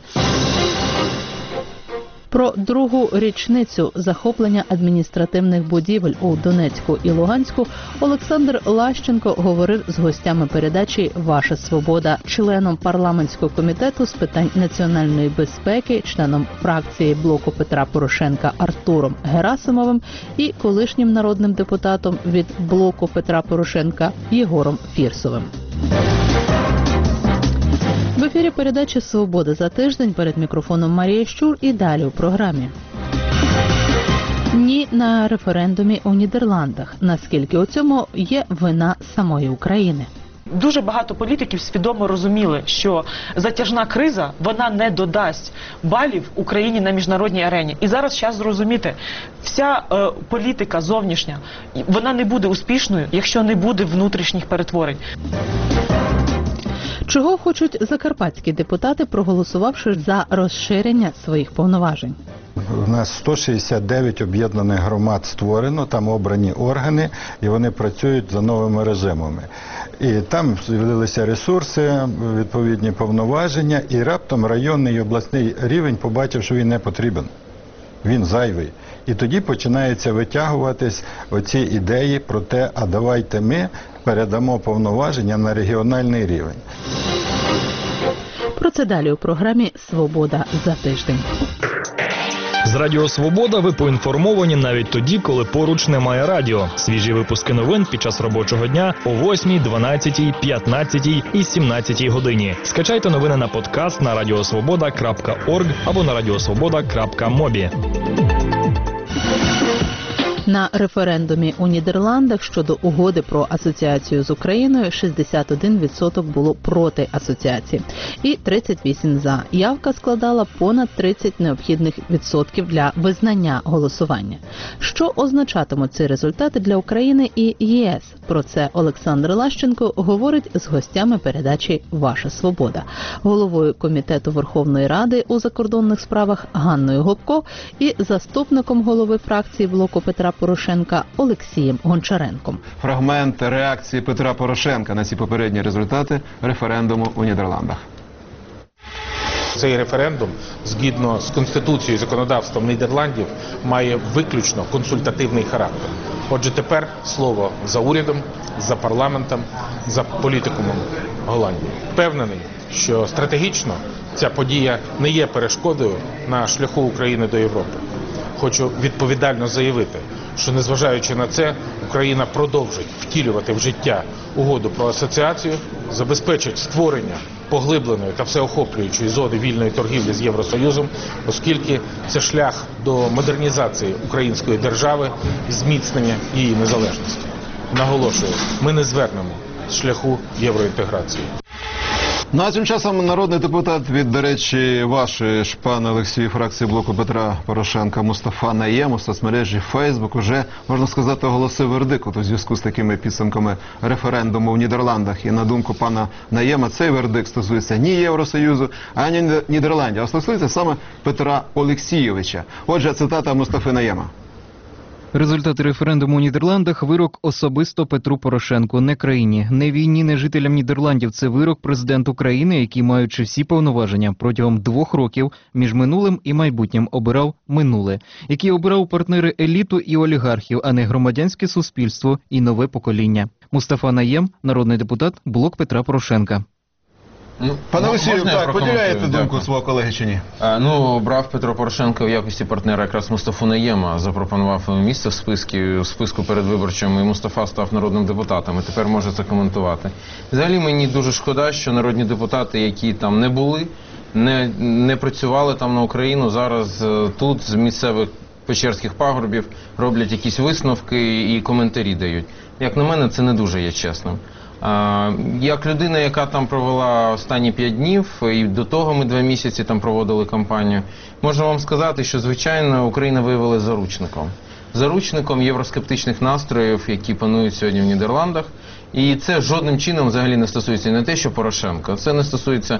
Про другу річницю захоплення адміністративних будівель у Донецьку і Луганську Олександр Лащенко говорив з гостями передачі «Ваша свобода», членом парламентського комітету з питань національної безпеки, членом фракції блоку Петра Порошенка Артуром Герасимовим і колишнім народним депутатом від блоку Петра Порошенка Єгором Фірсовим. В ефірі передачі «Свобода за тиждень», перед мікрофоном Марія Щур і далі у програмі. Ні на референдумі у Нідерландах. Наскільки у цьому є вина самої України? Дуже багато політиків свідомо розуміли, що затяжна криза, вона не додасть балів Україні на міжнародній арені. І зараз час зрозуміти, вся е, політика зовнішня, вона не буде успішною, якщо не буде внутрішніх перетворень. Чого хочуть закарпатські депутати, проголосувавши за розширення своїх повноважень? У нас сто шістдесят дев'ять об'єднаних громад створено, там обрані органи, і вони працюють за новими режимами. І там з'явилися ресурси, відповідні повноваження, і раптом районний і обласний рівень побачив, що він не потрібен. Він зайвий. І тоді починається витягуватись оці ідеї про те, а давайте ми передамо повноваження на регіональний рівень. Про це далі у програмі «Свобода за тиждень». З Радіо Свобода ви поінформовані навіть тоді, коли поруч немає радіо. Свіжі випуски новин під час робочого дня о восьмій, дванадцятій, п'ятнадцятій і сімнадцятій годині. Скачайте новини на подкаст на радіосвобода крапка орг або на радіосвобода крапка мобі. На референдумі у Нідерландах щодо угоди про асоціацію з Україною шістдесят один відсоток було проти асоціації і тридцять вісім за. Явка складала понад тридцять необхідних відсотків для визнання голосування. Що означатимуть ці результати для України і ЄС? Про це Олександр Лащенко говорить з гостями передачі «Ваша свобода», головою Комітету Верховної Ради у закордонних справах Ганною Гопко і заступником голови фракції блоку Петра Порошенка Олексієм Гончаренком. Фрагмент реакції Петра Порошенка на ці попередні результати референдуму у Нідерландах. Цей референдум, згідно з Конституцією і законодавством Нідерландів, має виключно консультативний характер. Отже, тепер слово за урядом, за парламентом, за політикумом Голландії. Впевнений, що стратегічно ця подія не є перешкодою на шляху України до Європи. Хочу відповідально заявити, що незважаючи на це, Україна продовжить втілювати в життя угоду про асоціацію, забезпечить створення поглибленої та всеохоплюючої зони вільної торгівлі з Євросоюзом, оскільки це шлях до модернізації української держави і зміцнення її незалежності. Наголошую, ми не звернемо з шляху євроінтеграції. Ну а тим часом народний депутат від, до речі, вашої ж, пане Олексію, фракції блоку Петра Порошенка Мустафа Наєм у соцмережі Фейсбук уже, можна сказати, оголосив вердикт у зв'язку з такими підсумками референдуму в Нідерландах. І на думку пана Наєма, цей вердикт стосується ні Євросоюзу, ані Нідерландів, а стосується саме Петра Олексійовича. Отже, цитата Мустафи Наєма. Результати референдуму у Нідерландах – вирок особисто Петру Порошенку, не країні, не війні, не жителям Нідерландів. Це вирок президенту країни, який, маючи всі повноваження, протягом двох років між минулим і майбутнім обирав минуле, який обирав партнери еліту і олігархів, а не громадянське суспільство і нове покоління. Мустафа Наєм, народний депутат, блок Петра Порошенка. Пане Ну, Олексію, можна я так, поділяєте прокоментую? думку Дякую. свого колеги чи ні? Е, Ну, брав Петро Порошенко в якості партнера якраз Мустафу Наєма, запропонував йому місце в списку, в списку передвиборчому, і Мустафа став народним депутатом, і тепер може це коментувати. Взагалі мені дуже шкода, що народні депутати, які там не були, не, не працювали там на Україну, зараз е, тут з місцевих печерських пагорбів роблять якісь висновки і коментарі дають. Як на мене, це не дуже є чесним. А, як людина, яка там провела останні п'ять днів, і до того ми два місяці там проводили кампанію, можу вам сказати, що, звичайно, Україна виявилася заручником. Заручником євроскептичних настроїв, які панують сьогодні в Нідерландах. І це жодним чином взагалі не стосується не те, що Порошенка, це не стосується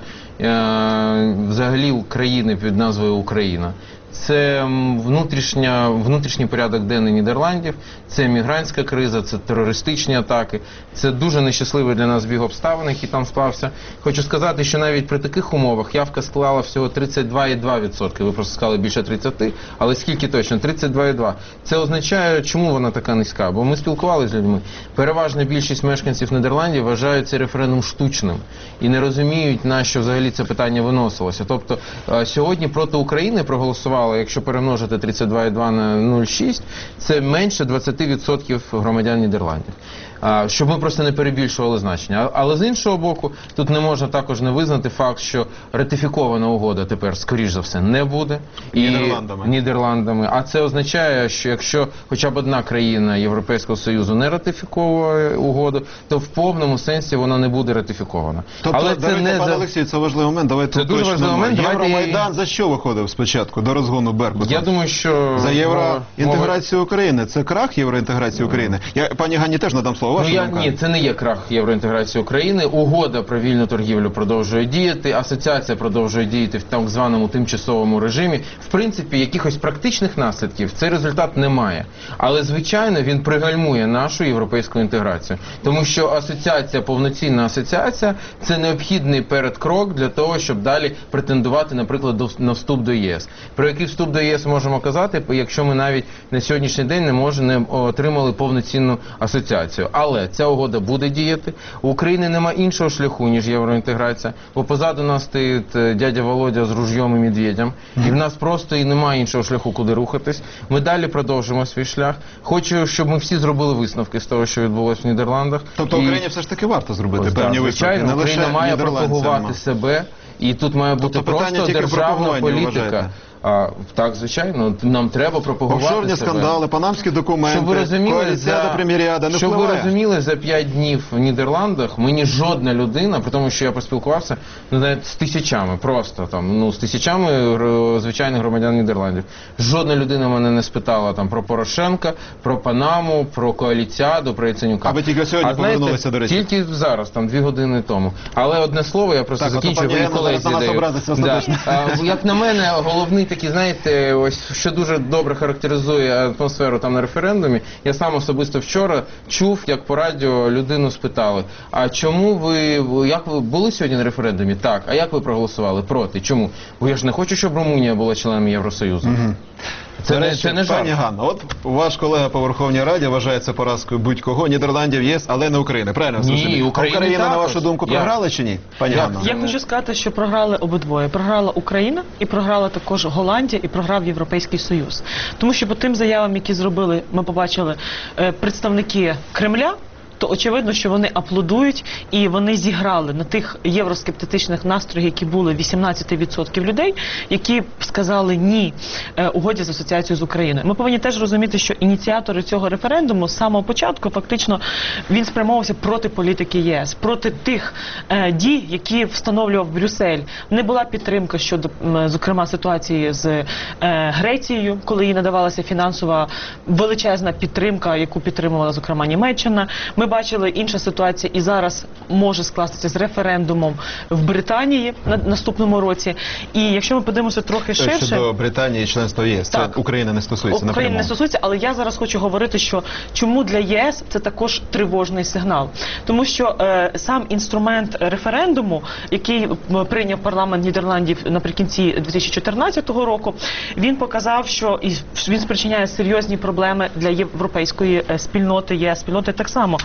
е, взагалі країни під назвою Україна. Це внутрішня, внутрішній порядок денний Нідерландів, це мігрантська криза, це терористичні атаки, це дуже нещасливий для нас збіг обставин, який там склався. Хочу сказати, що навіть при таких умовах явка склала всього тридцять два цілих два відсотки, ви просто сказали більше тридцять, але скільки точно? тридцять два цілих два. Це означає, чому вона така низька? Бо ми спілкувалися з людьми. Переважна більшість мешканців Нідерландів вважають цей референдум штучним і не розуміють, на що взагалі це питання виносилося. Тобто сьогодні проти України проголосували, якщо перемножити тридцять два цілих два на нуль цілих шість, це менше двадцять відсотків громадян Нідерландів. Щоб ми просто не перебільшували значення. Але з іншого боку, тут не можна також не визнати факт, що ратифікована угода тепер, скоріш за все, не буде. І Нідерландами. Нідерландами. А це означає, що якщо хоча б одна країна Європейського Союзу не ратифіковує угоду, то в повному сенсі вона не буде ратифікована. Тобто, Але це не пане за... Олексій, це важливий момент. Давайте Це дуже важливий момент. Євромайдан Давайте... за що виходив спочатку, до розгону Беркута? Я думаю, що... За євроінтеграцію України. Це крах євроінтеграції України? Я пані Ганні теж надам слово. Ну, я, ні, це не є крах євроінтеграції України. Угода про вільну торгівлю продовжує діяти, асоціація продовжує діяти в так званому тимчасовому режимі. В принципі, якихось практичних наслідків цей результат не має. Але, звичайно, він пригальмує нашу європейську інтеграцію. Тому що асоціація, повноцінна асоціація, це необхідний передкрок для того, щоб далі претендувати, наприклад, до, на вступ до ЄС. Про який вступ до ЄС можемо казати, якщо ми навіть на сьогоднішній день не, може, не отримали повноцінну асоціацію. Але ця угода буде діяти. У України нема іншого шляху, ніж євроінтеграція. Бо позаду нас стоїть дядя Володя з ружьом і медведем. І в нас просто і немає іншого шляху, куди рухатись. Ми далі продовжимо свій шлях. Хочу, щоб ми всі зробили висновки з того, що відбулося в Нідерландах. Тобто і... Україні все ж таки варто зробити Ось, певні так, висновки. звичайно, Україна має пропагувати нема. себе. І тут має бути тобто просто державна політика. А, так, звичайно, нам треба пропагувати офшорні себе. скандали, панамські документи, щоб ви розуміли, коаліція за, до прем'єріада не щоб впливає. ви розуміли, за п'ять днів в Нідерландах мені жодна людина, при тому, що я поспілкувався, ну, навіть з тисячами, просто там, ну, з тисячами р, звичайних громадян Нідерландів. Жодна людина мене не спитала там про Порошенка, про Панаму, про коаліціаду, про Яценюка. А ви тільки сьогодні а, знаєте, повернулися, до речі? Тільки зараз, там, дві години тому. Але одне слово, я просто так, закінчую, ви колезі даю. Да. А, як на мене, головний такий, знаєте, ось, що дуже добре характеризує атмосферу там на референдумі, я сам особисто вчора чув, як по радіо людину спитали, а чому ви, як ви були сьогодні на референдумі? Так. А як ви проголосували? Проти. Чому? Бо я ж не хочу, щоб Румунія була членом Євросоюзу. Угу. Це, не, це не жарт. Пані Ганна, от ваш колега по Верховній Раді вважає це поразкою будь-кого, Нідерландів, ЄС, але не України. Правильно? Ні, Україна, Україна, на вашу думку, я... програла чи ні? Пані я, Ганна? Я хочу сказати, що програли обидвоє. Програла Україна і програла також Голландія і програв Європейський Союз. Тому що по тим заявам, які зробили, ми побачили, представники Кремля, то очевидно, що вони аплодують і вони зіграли на тих євроскептичних настроях, які були вісімнадцять відсотків людей, які сказали ні е, угоді з асоціацією з Україною. Ми повинні теж розуміти, що ініціатори цього референдуму з самого початку фактично він спрямовувався проти політики ЄС, проти тих е, дій, які встановлював Брюссель. Не була підтримка щодо, зокрема, ситуації з е, Грецією, коли їй надавалася фінансова величезна підтримка, яку підтримувала, зокрема, Німеччина. Ми бачили, інша ситуація і зараз може скластися з референдумом в Британії на наступному році. І якщо ми подивимося трохи ширше... Щодо Британії членства в ЄС, це Україна не стосується напряму. Україна не стосується, але я зараз хочу говорити, що чому для ЄС це також тривожний сигнал. Тому що е, сам інструмент референдуму, який прийняв парламент Нідерландів наприкінці дві тисячі чотирнадцятого року, він показав, що він спричиняє серйозні проблеми для європейської спільноти, ЄС спільноти так само.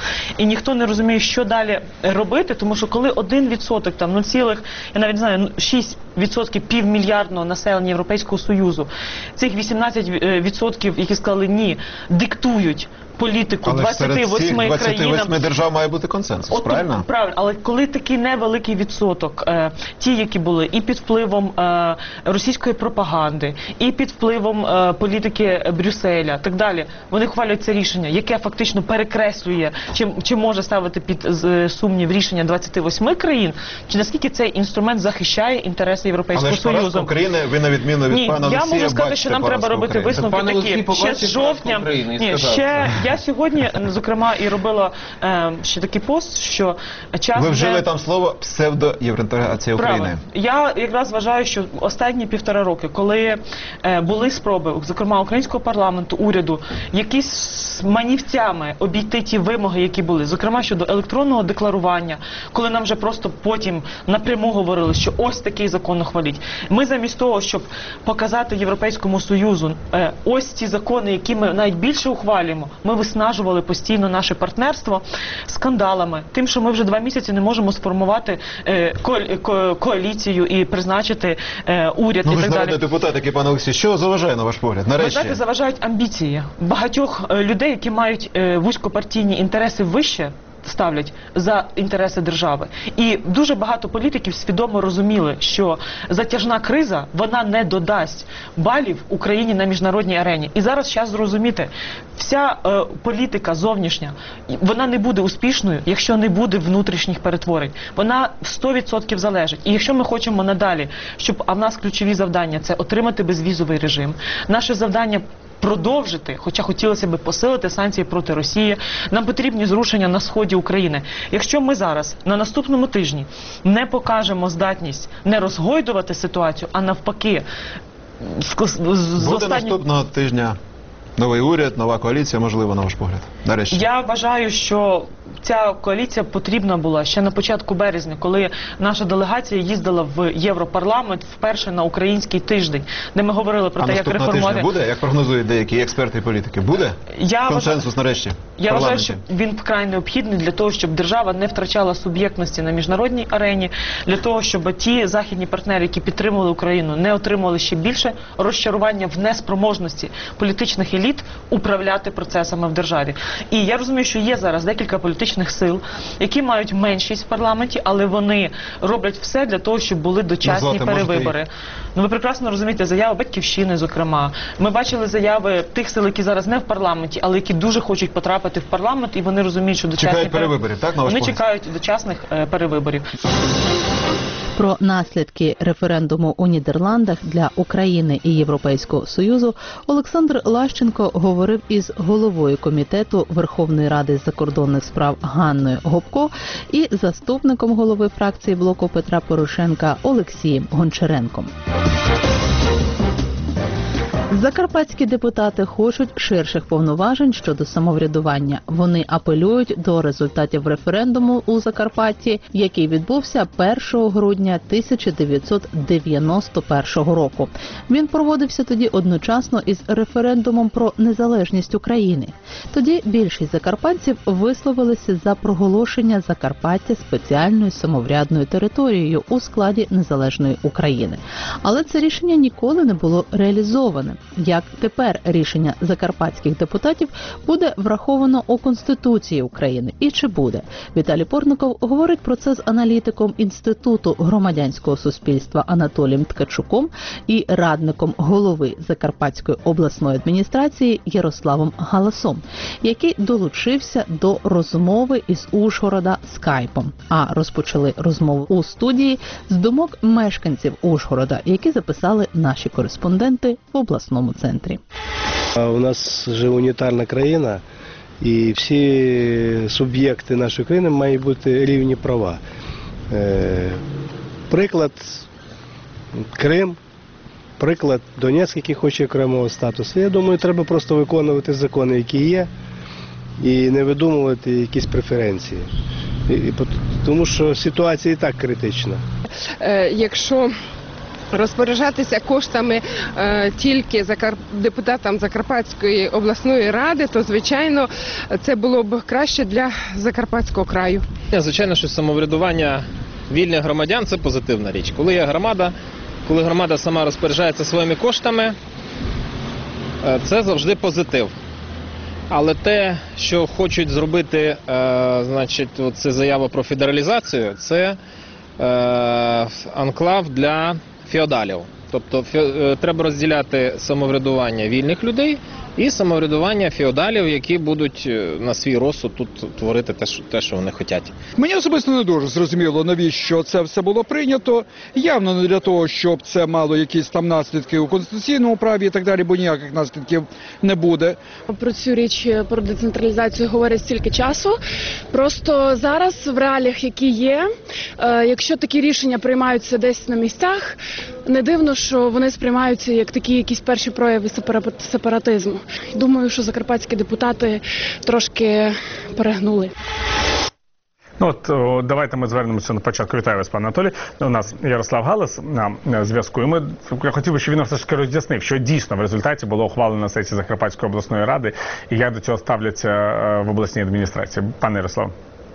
і ніхто не розуміє, що далі робити, тому що коли один відсоток, там нуль цілих, я навіть не знаю, шість відсотків півмільярдного населення Європейського Союзу, цих вісімнадцять відсотків, які сказали ні, диктують політику двадцяти восьми країнам. двадцяти восьми держав має бути консенсус, От, правильно? Правильно, але коли такий невеликий відсоток, е, ті, які були і під впливом е, російської пропаганди, і під впливом е, політики Брюсселя, так далі, вони хвалять це рішення, яке фактично перекреслює, чи, чи може ставити під з, сумнів рішення двадцяти восьми країн, чи наскільки цей інструмент захищає інтереси Європейського Союзу. Але ж поразка України, ви на відміну від ні, пана Олексія, я можу сказати, що нам треба робити України. висновки такі. Ще з жовтня, ні, ще я сьогодні, зокрема, і робила е, ще такий пост, що час... Ви вжили не... там слово псевдоєвроінтеграція України. Я якраз вважаю, що останні півтора роки, коли е, були спроби, зокрема, українського парламенту, уряду, якісь манівцями обійти ті вимоги, які були, зокрема, щодо електронного декларування, коли нам вже просто потім напряму говорили, що ось такий закон ухваліть. Ми замість того, щоб показати Європейському Союзу е, ось ці закони, які ми навіть більше ухвалюємо, ми виснажували постійно наше партнерство скандалами, тим, що ми вже два місяці не можемо сформувати е, ко ко коаліцію і призначити е, уряд ну, і ви так ж далі. народний депутат, який, пане Олексій, що заважає, на ваш погляд? Нарешті. Ви знаєте, заважають амбіції багатьох е, людей, які мають е, вузькопартійні інтереси вище, ставлять за інтереси держави. І дуже багато політиків свідомо розуміли, що затяжна криза, вона не додасть балів Україні на міжнародній арені. І зараз час зрозуміти, вся е, політика зовнішня, вона не буде успішною, якщо не буде внутрішніх перетворень. Вона сто відсотків залежить. І якщо ми хочемо надалі, щоб, а в нас ключові завдання – це отримати безвізовий режим, наше завдання – продовжити, хоча хотілося б посилити санкції проти Росії, нам потрібні зрушення на сході України. Якщо ми зараз, на наступному тижні, не покажемо здатність не розгойдувати ситуацію, а навпаки, з, з, з Буде останні... наступного тижня новий уряд, нова коаліція, можливо, на ваш погляд? Нарешті. Я вважаю, що ця коаліція потрібна була ще на початку березня, коли наша делегація їздила в Європарламент вперше на український тиждень, де ми говорили про а те, як реформувати... А наступного тижня буде, як прогнозують деякі експерти і політики, буде я консенсус вважаю... нарешті? Я вважаю, що він вкрай необхідний для того, щоб держава не втрачала суб'єктності на міжнародній арені, для того, щоб ті західні партнери, які підтримували Україну, не отримували ще більше розчарування в неспроможності політичних еліт управляти процесами в державі. І я розумію, що є зараз декілька політичних сил, які мають меншість в парламенті, але вони роблять все для того, щоб були дочасні Назвати перевибори. Ну, ви прекрасно розумієте, заяви Батьківщини, зокрема. Ми бачили заяви тих сил, які зараз не в парламенті, але які дуже хочуть потрапити в парламент, і вони розуміють, що дочасні чекають перевиборів, так, на ваш Вони погляд? чекають дочасних е, перевиборів. Про наслідки референдуму у Нідерландах для України і Європейського Союзу Олександр Лащенко говорив із головою комітету Верховної Ради з закордонних справ Ганною Гопко і заступником голови фракції блоку Петра Порошенка Олексієм Гончаренком. Закарпатські депутати хочуть ширших повноважень щодо самоврядування. Вони апелюють до результатів референдуму у Закарпатті, який відбувся першого грудня тисяча дев'ятсот дев'яносто першого року. Він проводився тоді одночасно із референдумом про незалежність України. Тоді більшість закарпатців висловилися за проголошення Закарпаття спеціальною самоврядною територією у складі незалежної України. Але це рішення ніколи не було реалізоване. Як тепер рішення закарпатських депутатів буде враховано у Конституції України? І чи буде? Віталій Портников говорить про це з аналітиком Інституту громадянського суспільства Анатолієм Ткачуком і радником голови Закарпатської обласної адміністрації Ярославом Галасом, який долучився до розмови із Ужгорода скайпом. А розпочали розмову у студії з думок мешканців Ужгорода, які записали наші кореспонденти в обласному центрі. У нас же унітарна країна, і всі суб'єкти нашої країни мають бути рівні права. Приклад Крим, приклад Донецьк, який хоче окремого статусу. Я думаю, треба просто виконувати закони, які є, і не видумувати якісь преференції. Тому що ситуація і так критична. Якщо розпоряджатися коштами е, тільки закар... депутатам Закарпатської обласної ради, то, звичайно, це було б краще для Закарпатського краю. Звичайно, що самоврядування вільних громадян – це позитивна річ. Коли є громада, коли громада сама розпоряджається своїми коштами, це завжди позитив. Але те, що хочуть зробити, е, значить, це заява про федералізацію, це е, анклав для феодалів. Тобто фе, треба розділяти самоврядування вільних людей і самоврядування феодалів, які будуть на свій розсуд тут творити те, що, те, що вони хочуть. Мені особисто не дуже зрозуміло, навіщо це все було прийнято. Явно не для того, щоб це мало якісь там наслідки у конституційному праві і так далі, бо ніяких наслідків не буде. Про цю річ, про децентралізацію говорять стільки часу. Просто зараз в реаліях, які є, якщо такі рішення приймаються десь на місцях, не дивно, що вони сприймаються як такі якісь перші прояви сепаратизму. Думаю, що закарпатські депутати трошки перегнули. Ну от о, давайте ми звернемося на початку. Вітаю вас, пане Анатолій. У нас Ярослав Галас на зв'язку. І ми, я хотів би, щоб він все ж таки роз'яснив, що дійсно в результаті було ухвалено на сесії Закарпатської обласної ради і як до цього ставляться в обласній адміністрації. Пане Ярослав.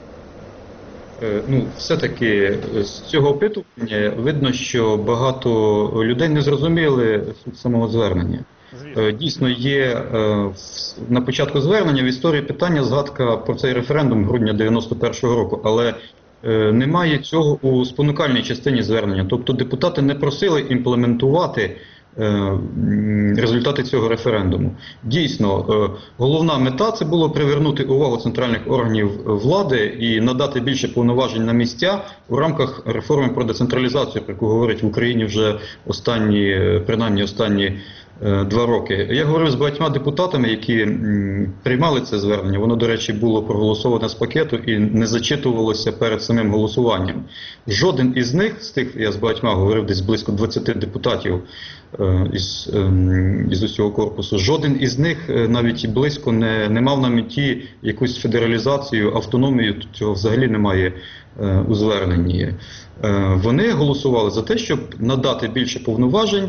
Ну, все-таки з цього опитування видно, що багато людей не зрозуміли суть самого звернення. Дійсно, є на початку звернення в історії питання згадка про цей референдум грудня дев'яносто першого року, але немає цього у спонукальній частині звернення. Тобто депутати не просили імплементувати результати цього референдуму. Дійсно, головна мета – це було привернути увагу центральних органів влади і надати більше повноважень на місця у рамках реформи про децентралізацію, про яку говорить в Україні вже останні, принаймні останні два роки. Я говорив з багатьма депутатами, які приймали це звернення. Воно, до речі, було проголосоване з пакету і не зачитувалося перед самим голосуванням. Жоден із них, з тих, я з багатьма говорив, десь близько двадцяти депутатів із, із усього корпусу, жоден із них навіть і близько не, не мав на меті якусь федералізацію, автономію, цього взагалі немає у зверненні. Вони голосували за те, щоб надати більше повноважень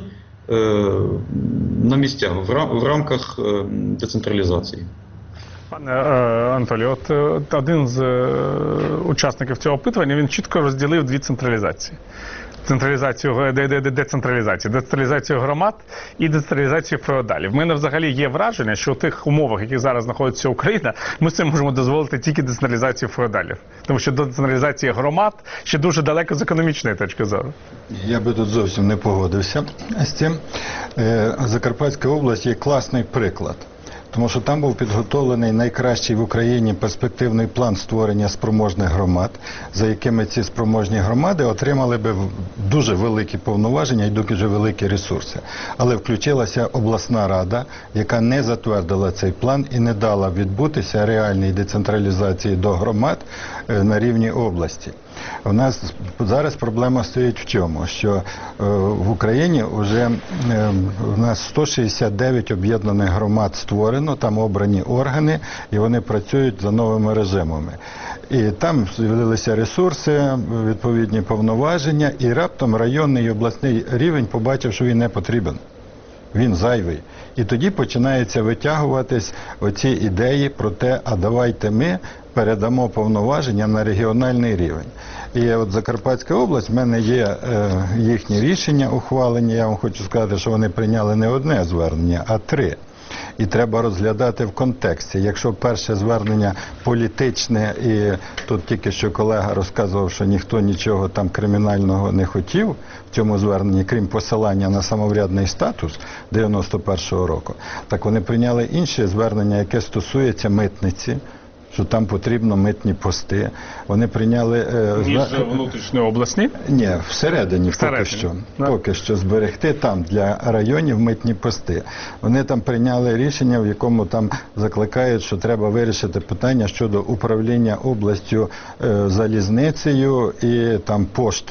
на місцях, в рамках децентралізації. Пане Анатолій, от один з учасників цього опитування, він чітко розділив дві централізації. Централізацію, децентралізацію, децентралізацію громад і децентралізацію феодалів. В мене взагалі є враження, що в тих умовах, в яких зараз знаходиться Україна, ми це можемо дозволити тільки децентралізацію феодалів. Тому що до децентралізації громад ще дуже далеко з економічної точки зору. Я би тут зовсім не погодився з цим. Закарпатська область є класний приклад. Тому що там був підготовлений найкращий в Україні перспективний план створення спроможних громад, за якими ці спроможні громади отримали би дуже великі повноваження і дуже великі ресурси. Але включилася обласна рада, яка не затвердила цей план і не дала відбутися реальній децентралізації до громад на рівні області. У нас зараз проблема стоїть в чому? Що е, в Україні вже е, у нас сто шістдесят дев'ять об'єднаних громад створено, там обрані органи, і вони працюють за новими режимами. І там з'явилися ресурси, відповідні повноваження, і раптом районний і обласний рівень побачив, що він не потрібен. Він зайвий. І тоді починається витягуватись оці ідеї про те, а давайте ми передамо повноваження на регіональний рівень. І от Закарпатська область, в мене є е, їхні рішення ухвалені, я вам хочу сказати, що вони прийняли не одне звернення, а три. І треба розглядати в контексті. Якщо перше звернення політичне, і тут тільки що колега розказував, що ніхто нічого там кримінального не хотів в цьому зверненні, крім посилання на самоврядний статус дев'яносто першого року, так вони прийняли інше звернення, яке стосується митниці, що там потрібно митні пости. Вони прийняли... Е, Ніж внутрішньообласні? Ні, всередині, всередині. Поки що. Да. Поки що зберегти там для районів митні пости. Вони там прийняли рішення, в якому там закликають, що треба вирішити питання щодо управління областю е, залізницею і там поштою.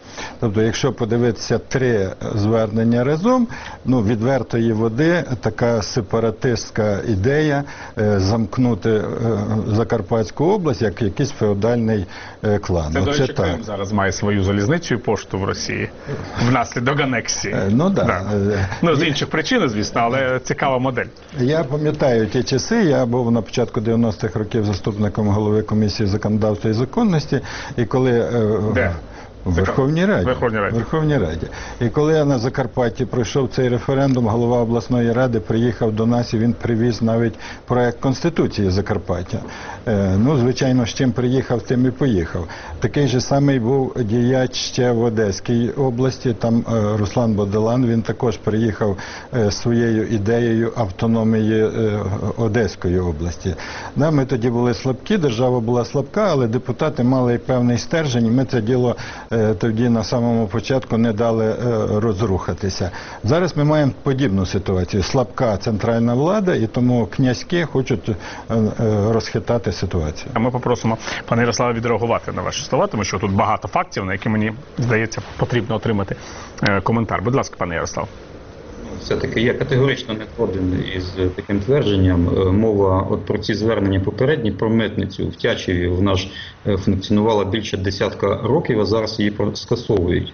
Тобто, якщо подивитися три звернення разом, ну, відвертої води, така сепаратистська ідея е, замкнути е, Закарпатську область як якийсь феодальний е, клан. Це, до Оце речі, так. Крим зараз має свою залізницю і пошту в Росії внаслідок анексії. Е, ну, да. Да. Ну, з інших причин, звісно, але цікава модель. Я пам'ятаю ті часи, я був на початку дев'яностих років заступником голови комісії законодавства і законності, і коли... Е, Де? В Верховній Раді. Верховній Раді. Верховній Раді. І коли я на Закарпатті пройшов цей референдум, голова обласної ради приїхав до нас і він привіз навіть проект Конституції Закарпаття. Е, ну, звичайно, з чим приїхав, тим і поїхав. Такий же самий був діяч ще в Одеській області, там е, Руслан Боделан, він також приїхав е, своєю ідеєю автономії е, Одеської області. Да, ми тоді були слабкі, держава була слабка, але депутати мали певний стержень, і ми це діло тоді на самому початку не дали розрухатися. Зараз ми маємо подібну ситуацію. Слабка центральна влада, і тому князьки хочуть розхитати ситуацію. А ми попросимо пана Ярослава відреагувати на ваші слова, тому що тут багато фактів, на які, мені здається, потрібно отримати коментар. Будь ласка, пане Ярослав. Все-таки я категорично не згоден із таким твердженням. Мова от про ці звернення попередні, про митницю в Тячеві, вона ж функціонувала більше десятка років, а зараз її скасовують.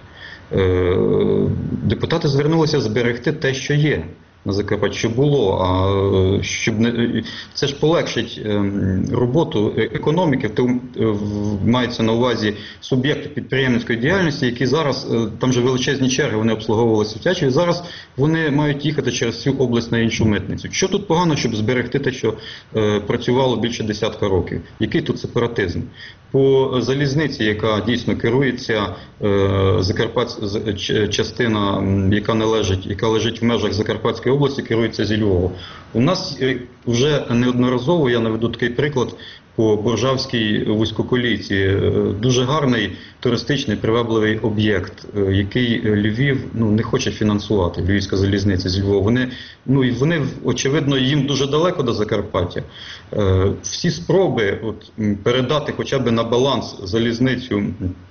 Депутати звернулися зберегти те, що є на Закарпатті, що було, а щоб не це ж полегшить роботу економіки, то мається на увазі суб'єкти підприємницької діяльності, які зараз там же величезні черги, вони обслуговувалися в Тячеві, зараз вони мають їхати через всю область на іншу митницю. Що тут погано, щоб зберегти те, що працювало більше десятка років? Який тут сепаратизм? По залізниці, яка дійсно керується, Закарпат, частина, яка належить, яка лежить в межах Закарпатської області, керується зі Львова. У нас вже неодноразово, я наведу такий приклад, по Боржавській вузькоколійці. Дуже гарний туристичний привабливий об'єкт, який Львів ну, не хоче фінансувати, Львівська залізниця зі Львова. Вони, ну, і вони, очевидно, їм дуже далеко до Закарпаття. Всі спроби от, передати хоча б на баланс залізницю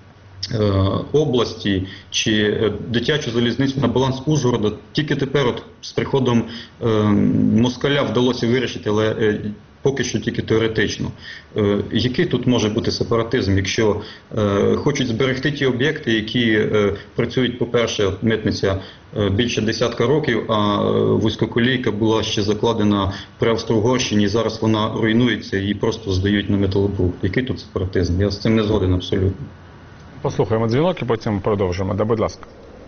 області чи дитячу залізницю на баланс Ужгорода, тільки тепер от, з приходом е, москаля вдалося вирішити, але е, поки що тільки теоретично. Е, який тут може бути сепаратизм, якщо е, хочуть зберегти ті об'єкти, які е, працюють, по-перше, митниця е, більше десятка років, а вузькоколійка була ще закладена при Австро-Угорщині, і зараз вона руйнується, її просто здають на металобрух. Який тут сепаратизм? Я з цим не згоден абсолютно. Послухаємо дзвінок і потім продовжимо. Да, будь ласка.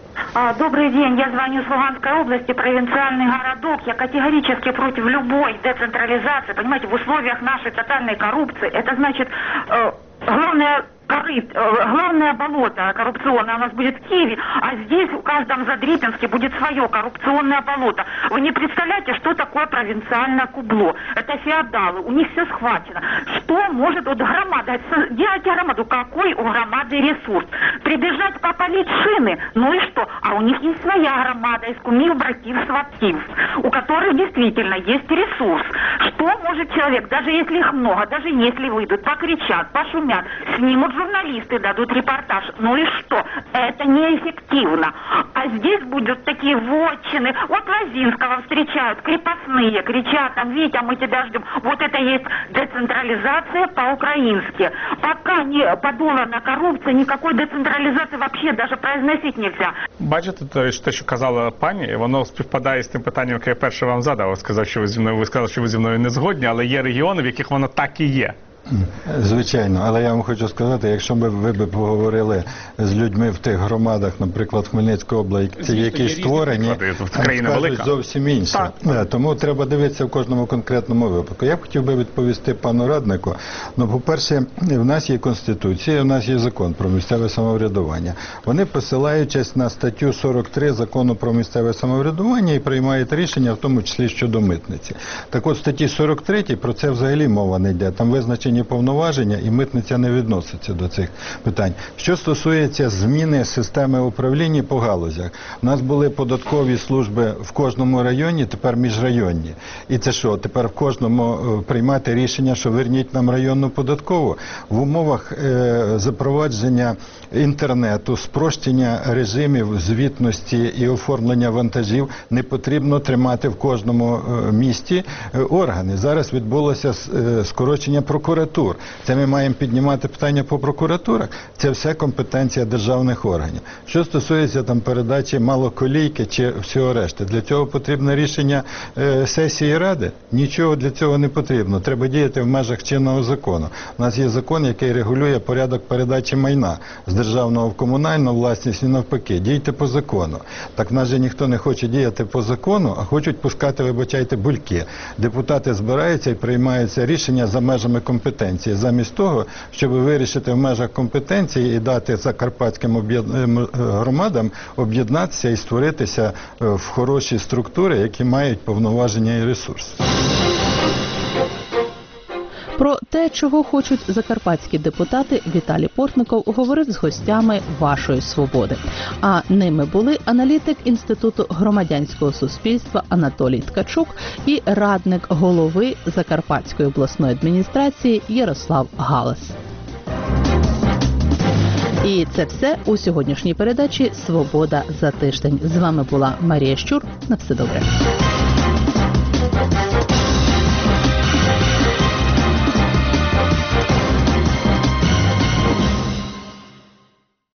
Добрый день, я звоню с Луганской области, провинциальный городок. Я категорически против любой децентрализации, понимаете, в условиях нашей тотальной коррупции. Это значит, э, главное... Корыт, главное болото коррупционное у нас будет в Киеве, а здесь в каждом Задрипинске будет свое коррупционное болото. Вы не представляете, что такое провинциальное кубло. Это феодалы, у них все схвачено. Что может вот громада, делайте громаду, какой у громады ресурс? Прибежать попалить шины, ну и что? А у них есть своя громада из кумив, братьев, сватьев, у которых действительно есть ресурс. Что может человек, даже если их много, даже если выйдут, покричат, пошумят, снимут журналисты, дадут репортаж. Ну и что? Это неэффективно. А здесь будут такие вотчины. Вот Лозинского встречают, крепостные, кричат там, Витя, мы тебя ждем. Вот это есть децентрализация по-украински. Пока не подолана коррупция, никакой децентрализации вообще даже произносить нельзя. Бачите, те, що казала пані, воно співпадає з тим питанням, яке я перше вам задав. Сказав, що ви зі мною, ви сказали, що ви зі мною не згодні, але є регіони, в яких воно так і є. Звичайно, але я вам хочу сказати, якщо б ви б поговорили з людьми в тих громадах, наприклад, Хмельницької області, які створені, скажуть зовсім інше. Тому треба дивитися в кожному конкретному випадку. Я б хотів би відповісти пану раднику. Ну, по-перше, в нас є Конституція, в нас є закон про місцеве самоврядування. Вони посилаючись на статтю сорок три закону про місцеве самоврядування і приймають рішення, в тому числі щодо митниці. Так от, в статті сорок три про це взагалі мова не йде. Там визначені розширені повноваження, і митниця не відноситься до цих питань. Що стосується зміни системи управління по галузях, у нас були податкові служби в кожному районі, тепер міжрайонні. І це що, тепер в кожному приймати рішення, що верніть нам районну податкову? В умовах е, запровадження інтернету, спрощення режимів звітності і оформлення вантажів не потрібно тримати в кожному е, місті е, органи. Зараз відбулося е, скорочення прокуратур. Це ми маємо піднімати питання по прокуратурах. Це все компетенція державних органів. Що стосується там передачі малоколійки чи всього решти, для цього потрібне рішення е, сесії Ради? Нічого для цього не потрібно. Треба діяти в межах чинного закону. У нас є закон, який регулює порядок передачі майна з державного в комунальну власність і навпаки. Дійте по закону. Так в нас же ніхто не хоче діяти по закону, а хочуть пускати, вибачайте, бульки. Депутати збираються і приймаються рішення за межами компетенції. Замість того, щоб вирішити в межах компетенції і дати закарпатським громадам об'єднатися і створитися в хороші структури, які мають повноваження і ресурси. Про те, чого хочуть закарпатські депутати, Віталій Портников говорив з гостями «Вашої свободи». А ними були аналітик Інституту громадянського суспільства Анатолій Ткачук і радник голови Закарпатської обласної адміністрації Ярослав Галас. І це все у сьогоднішній передачі «Свобода за тиждень». З вами була Марія Щур. На все добре.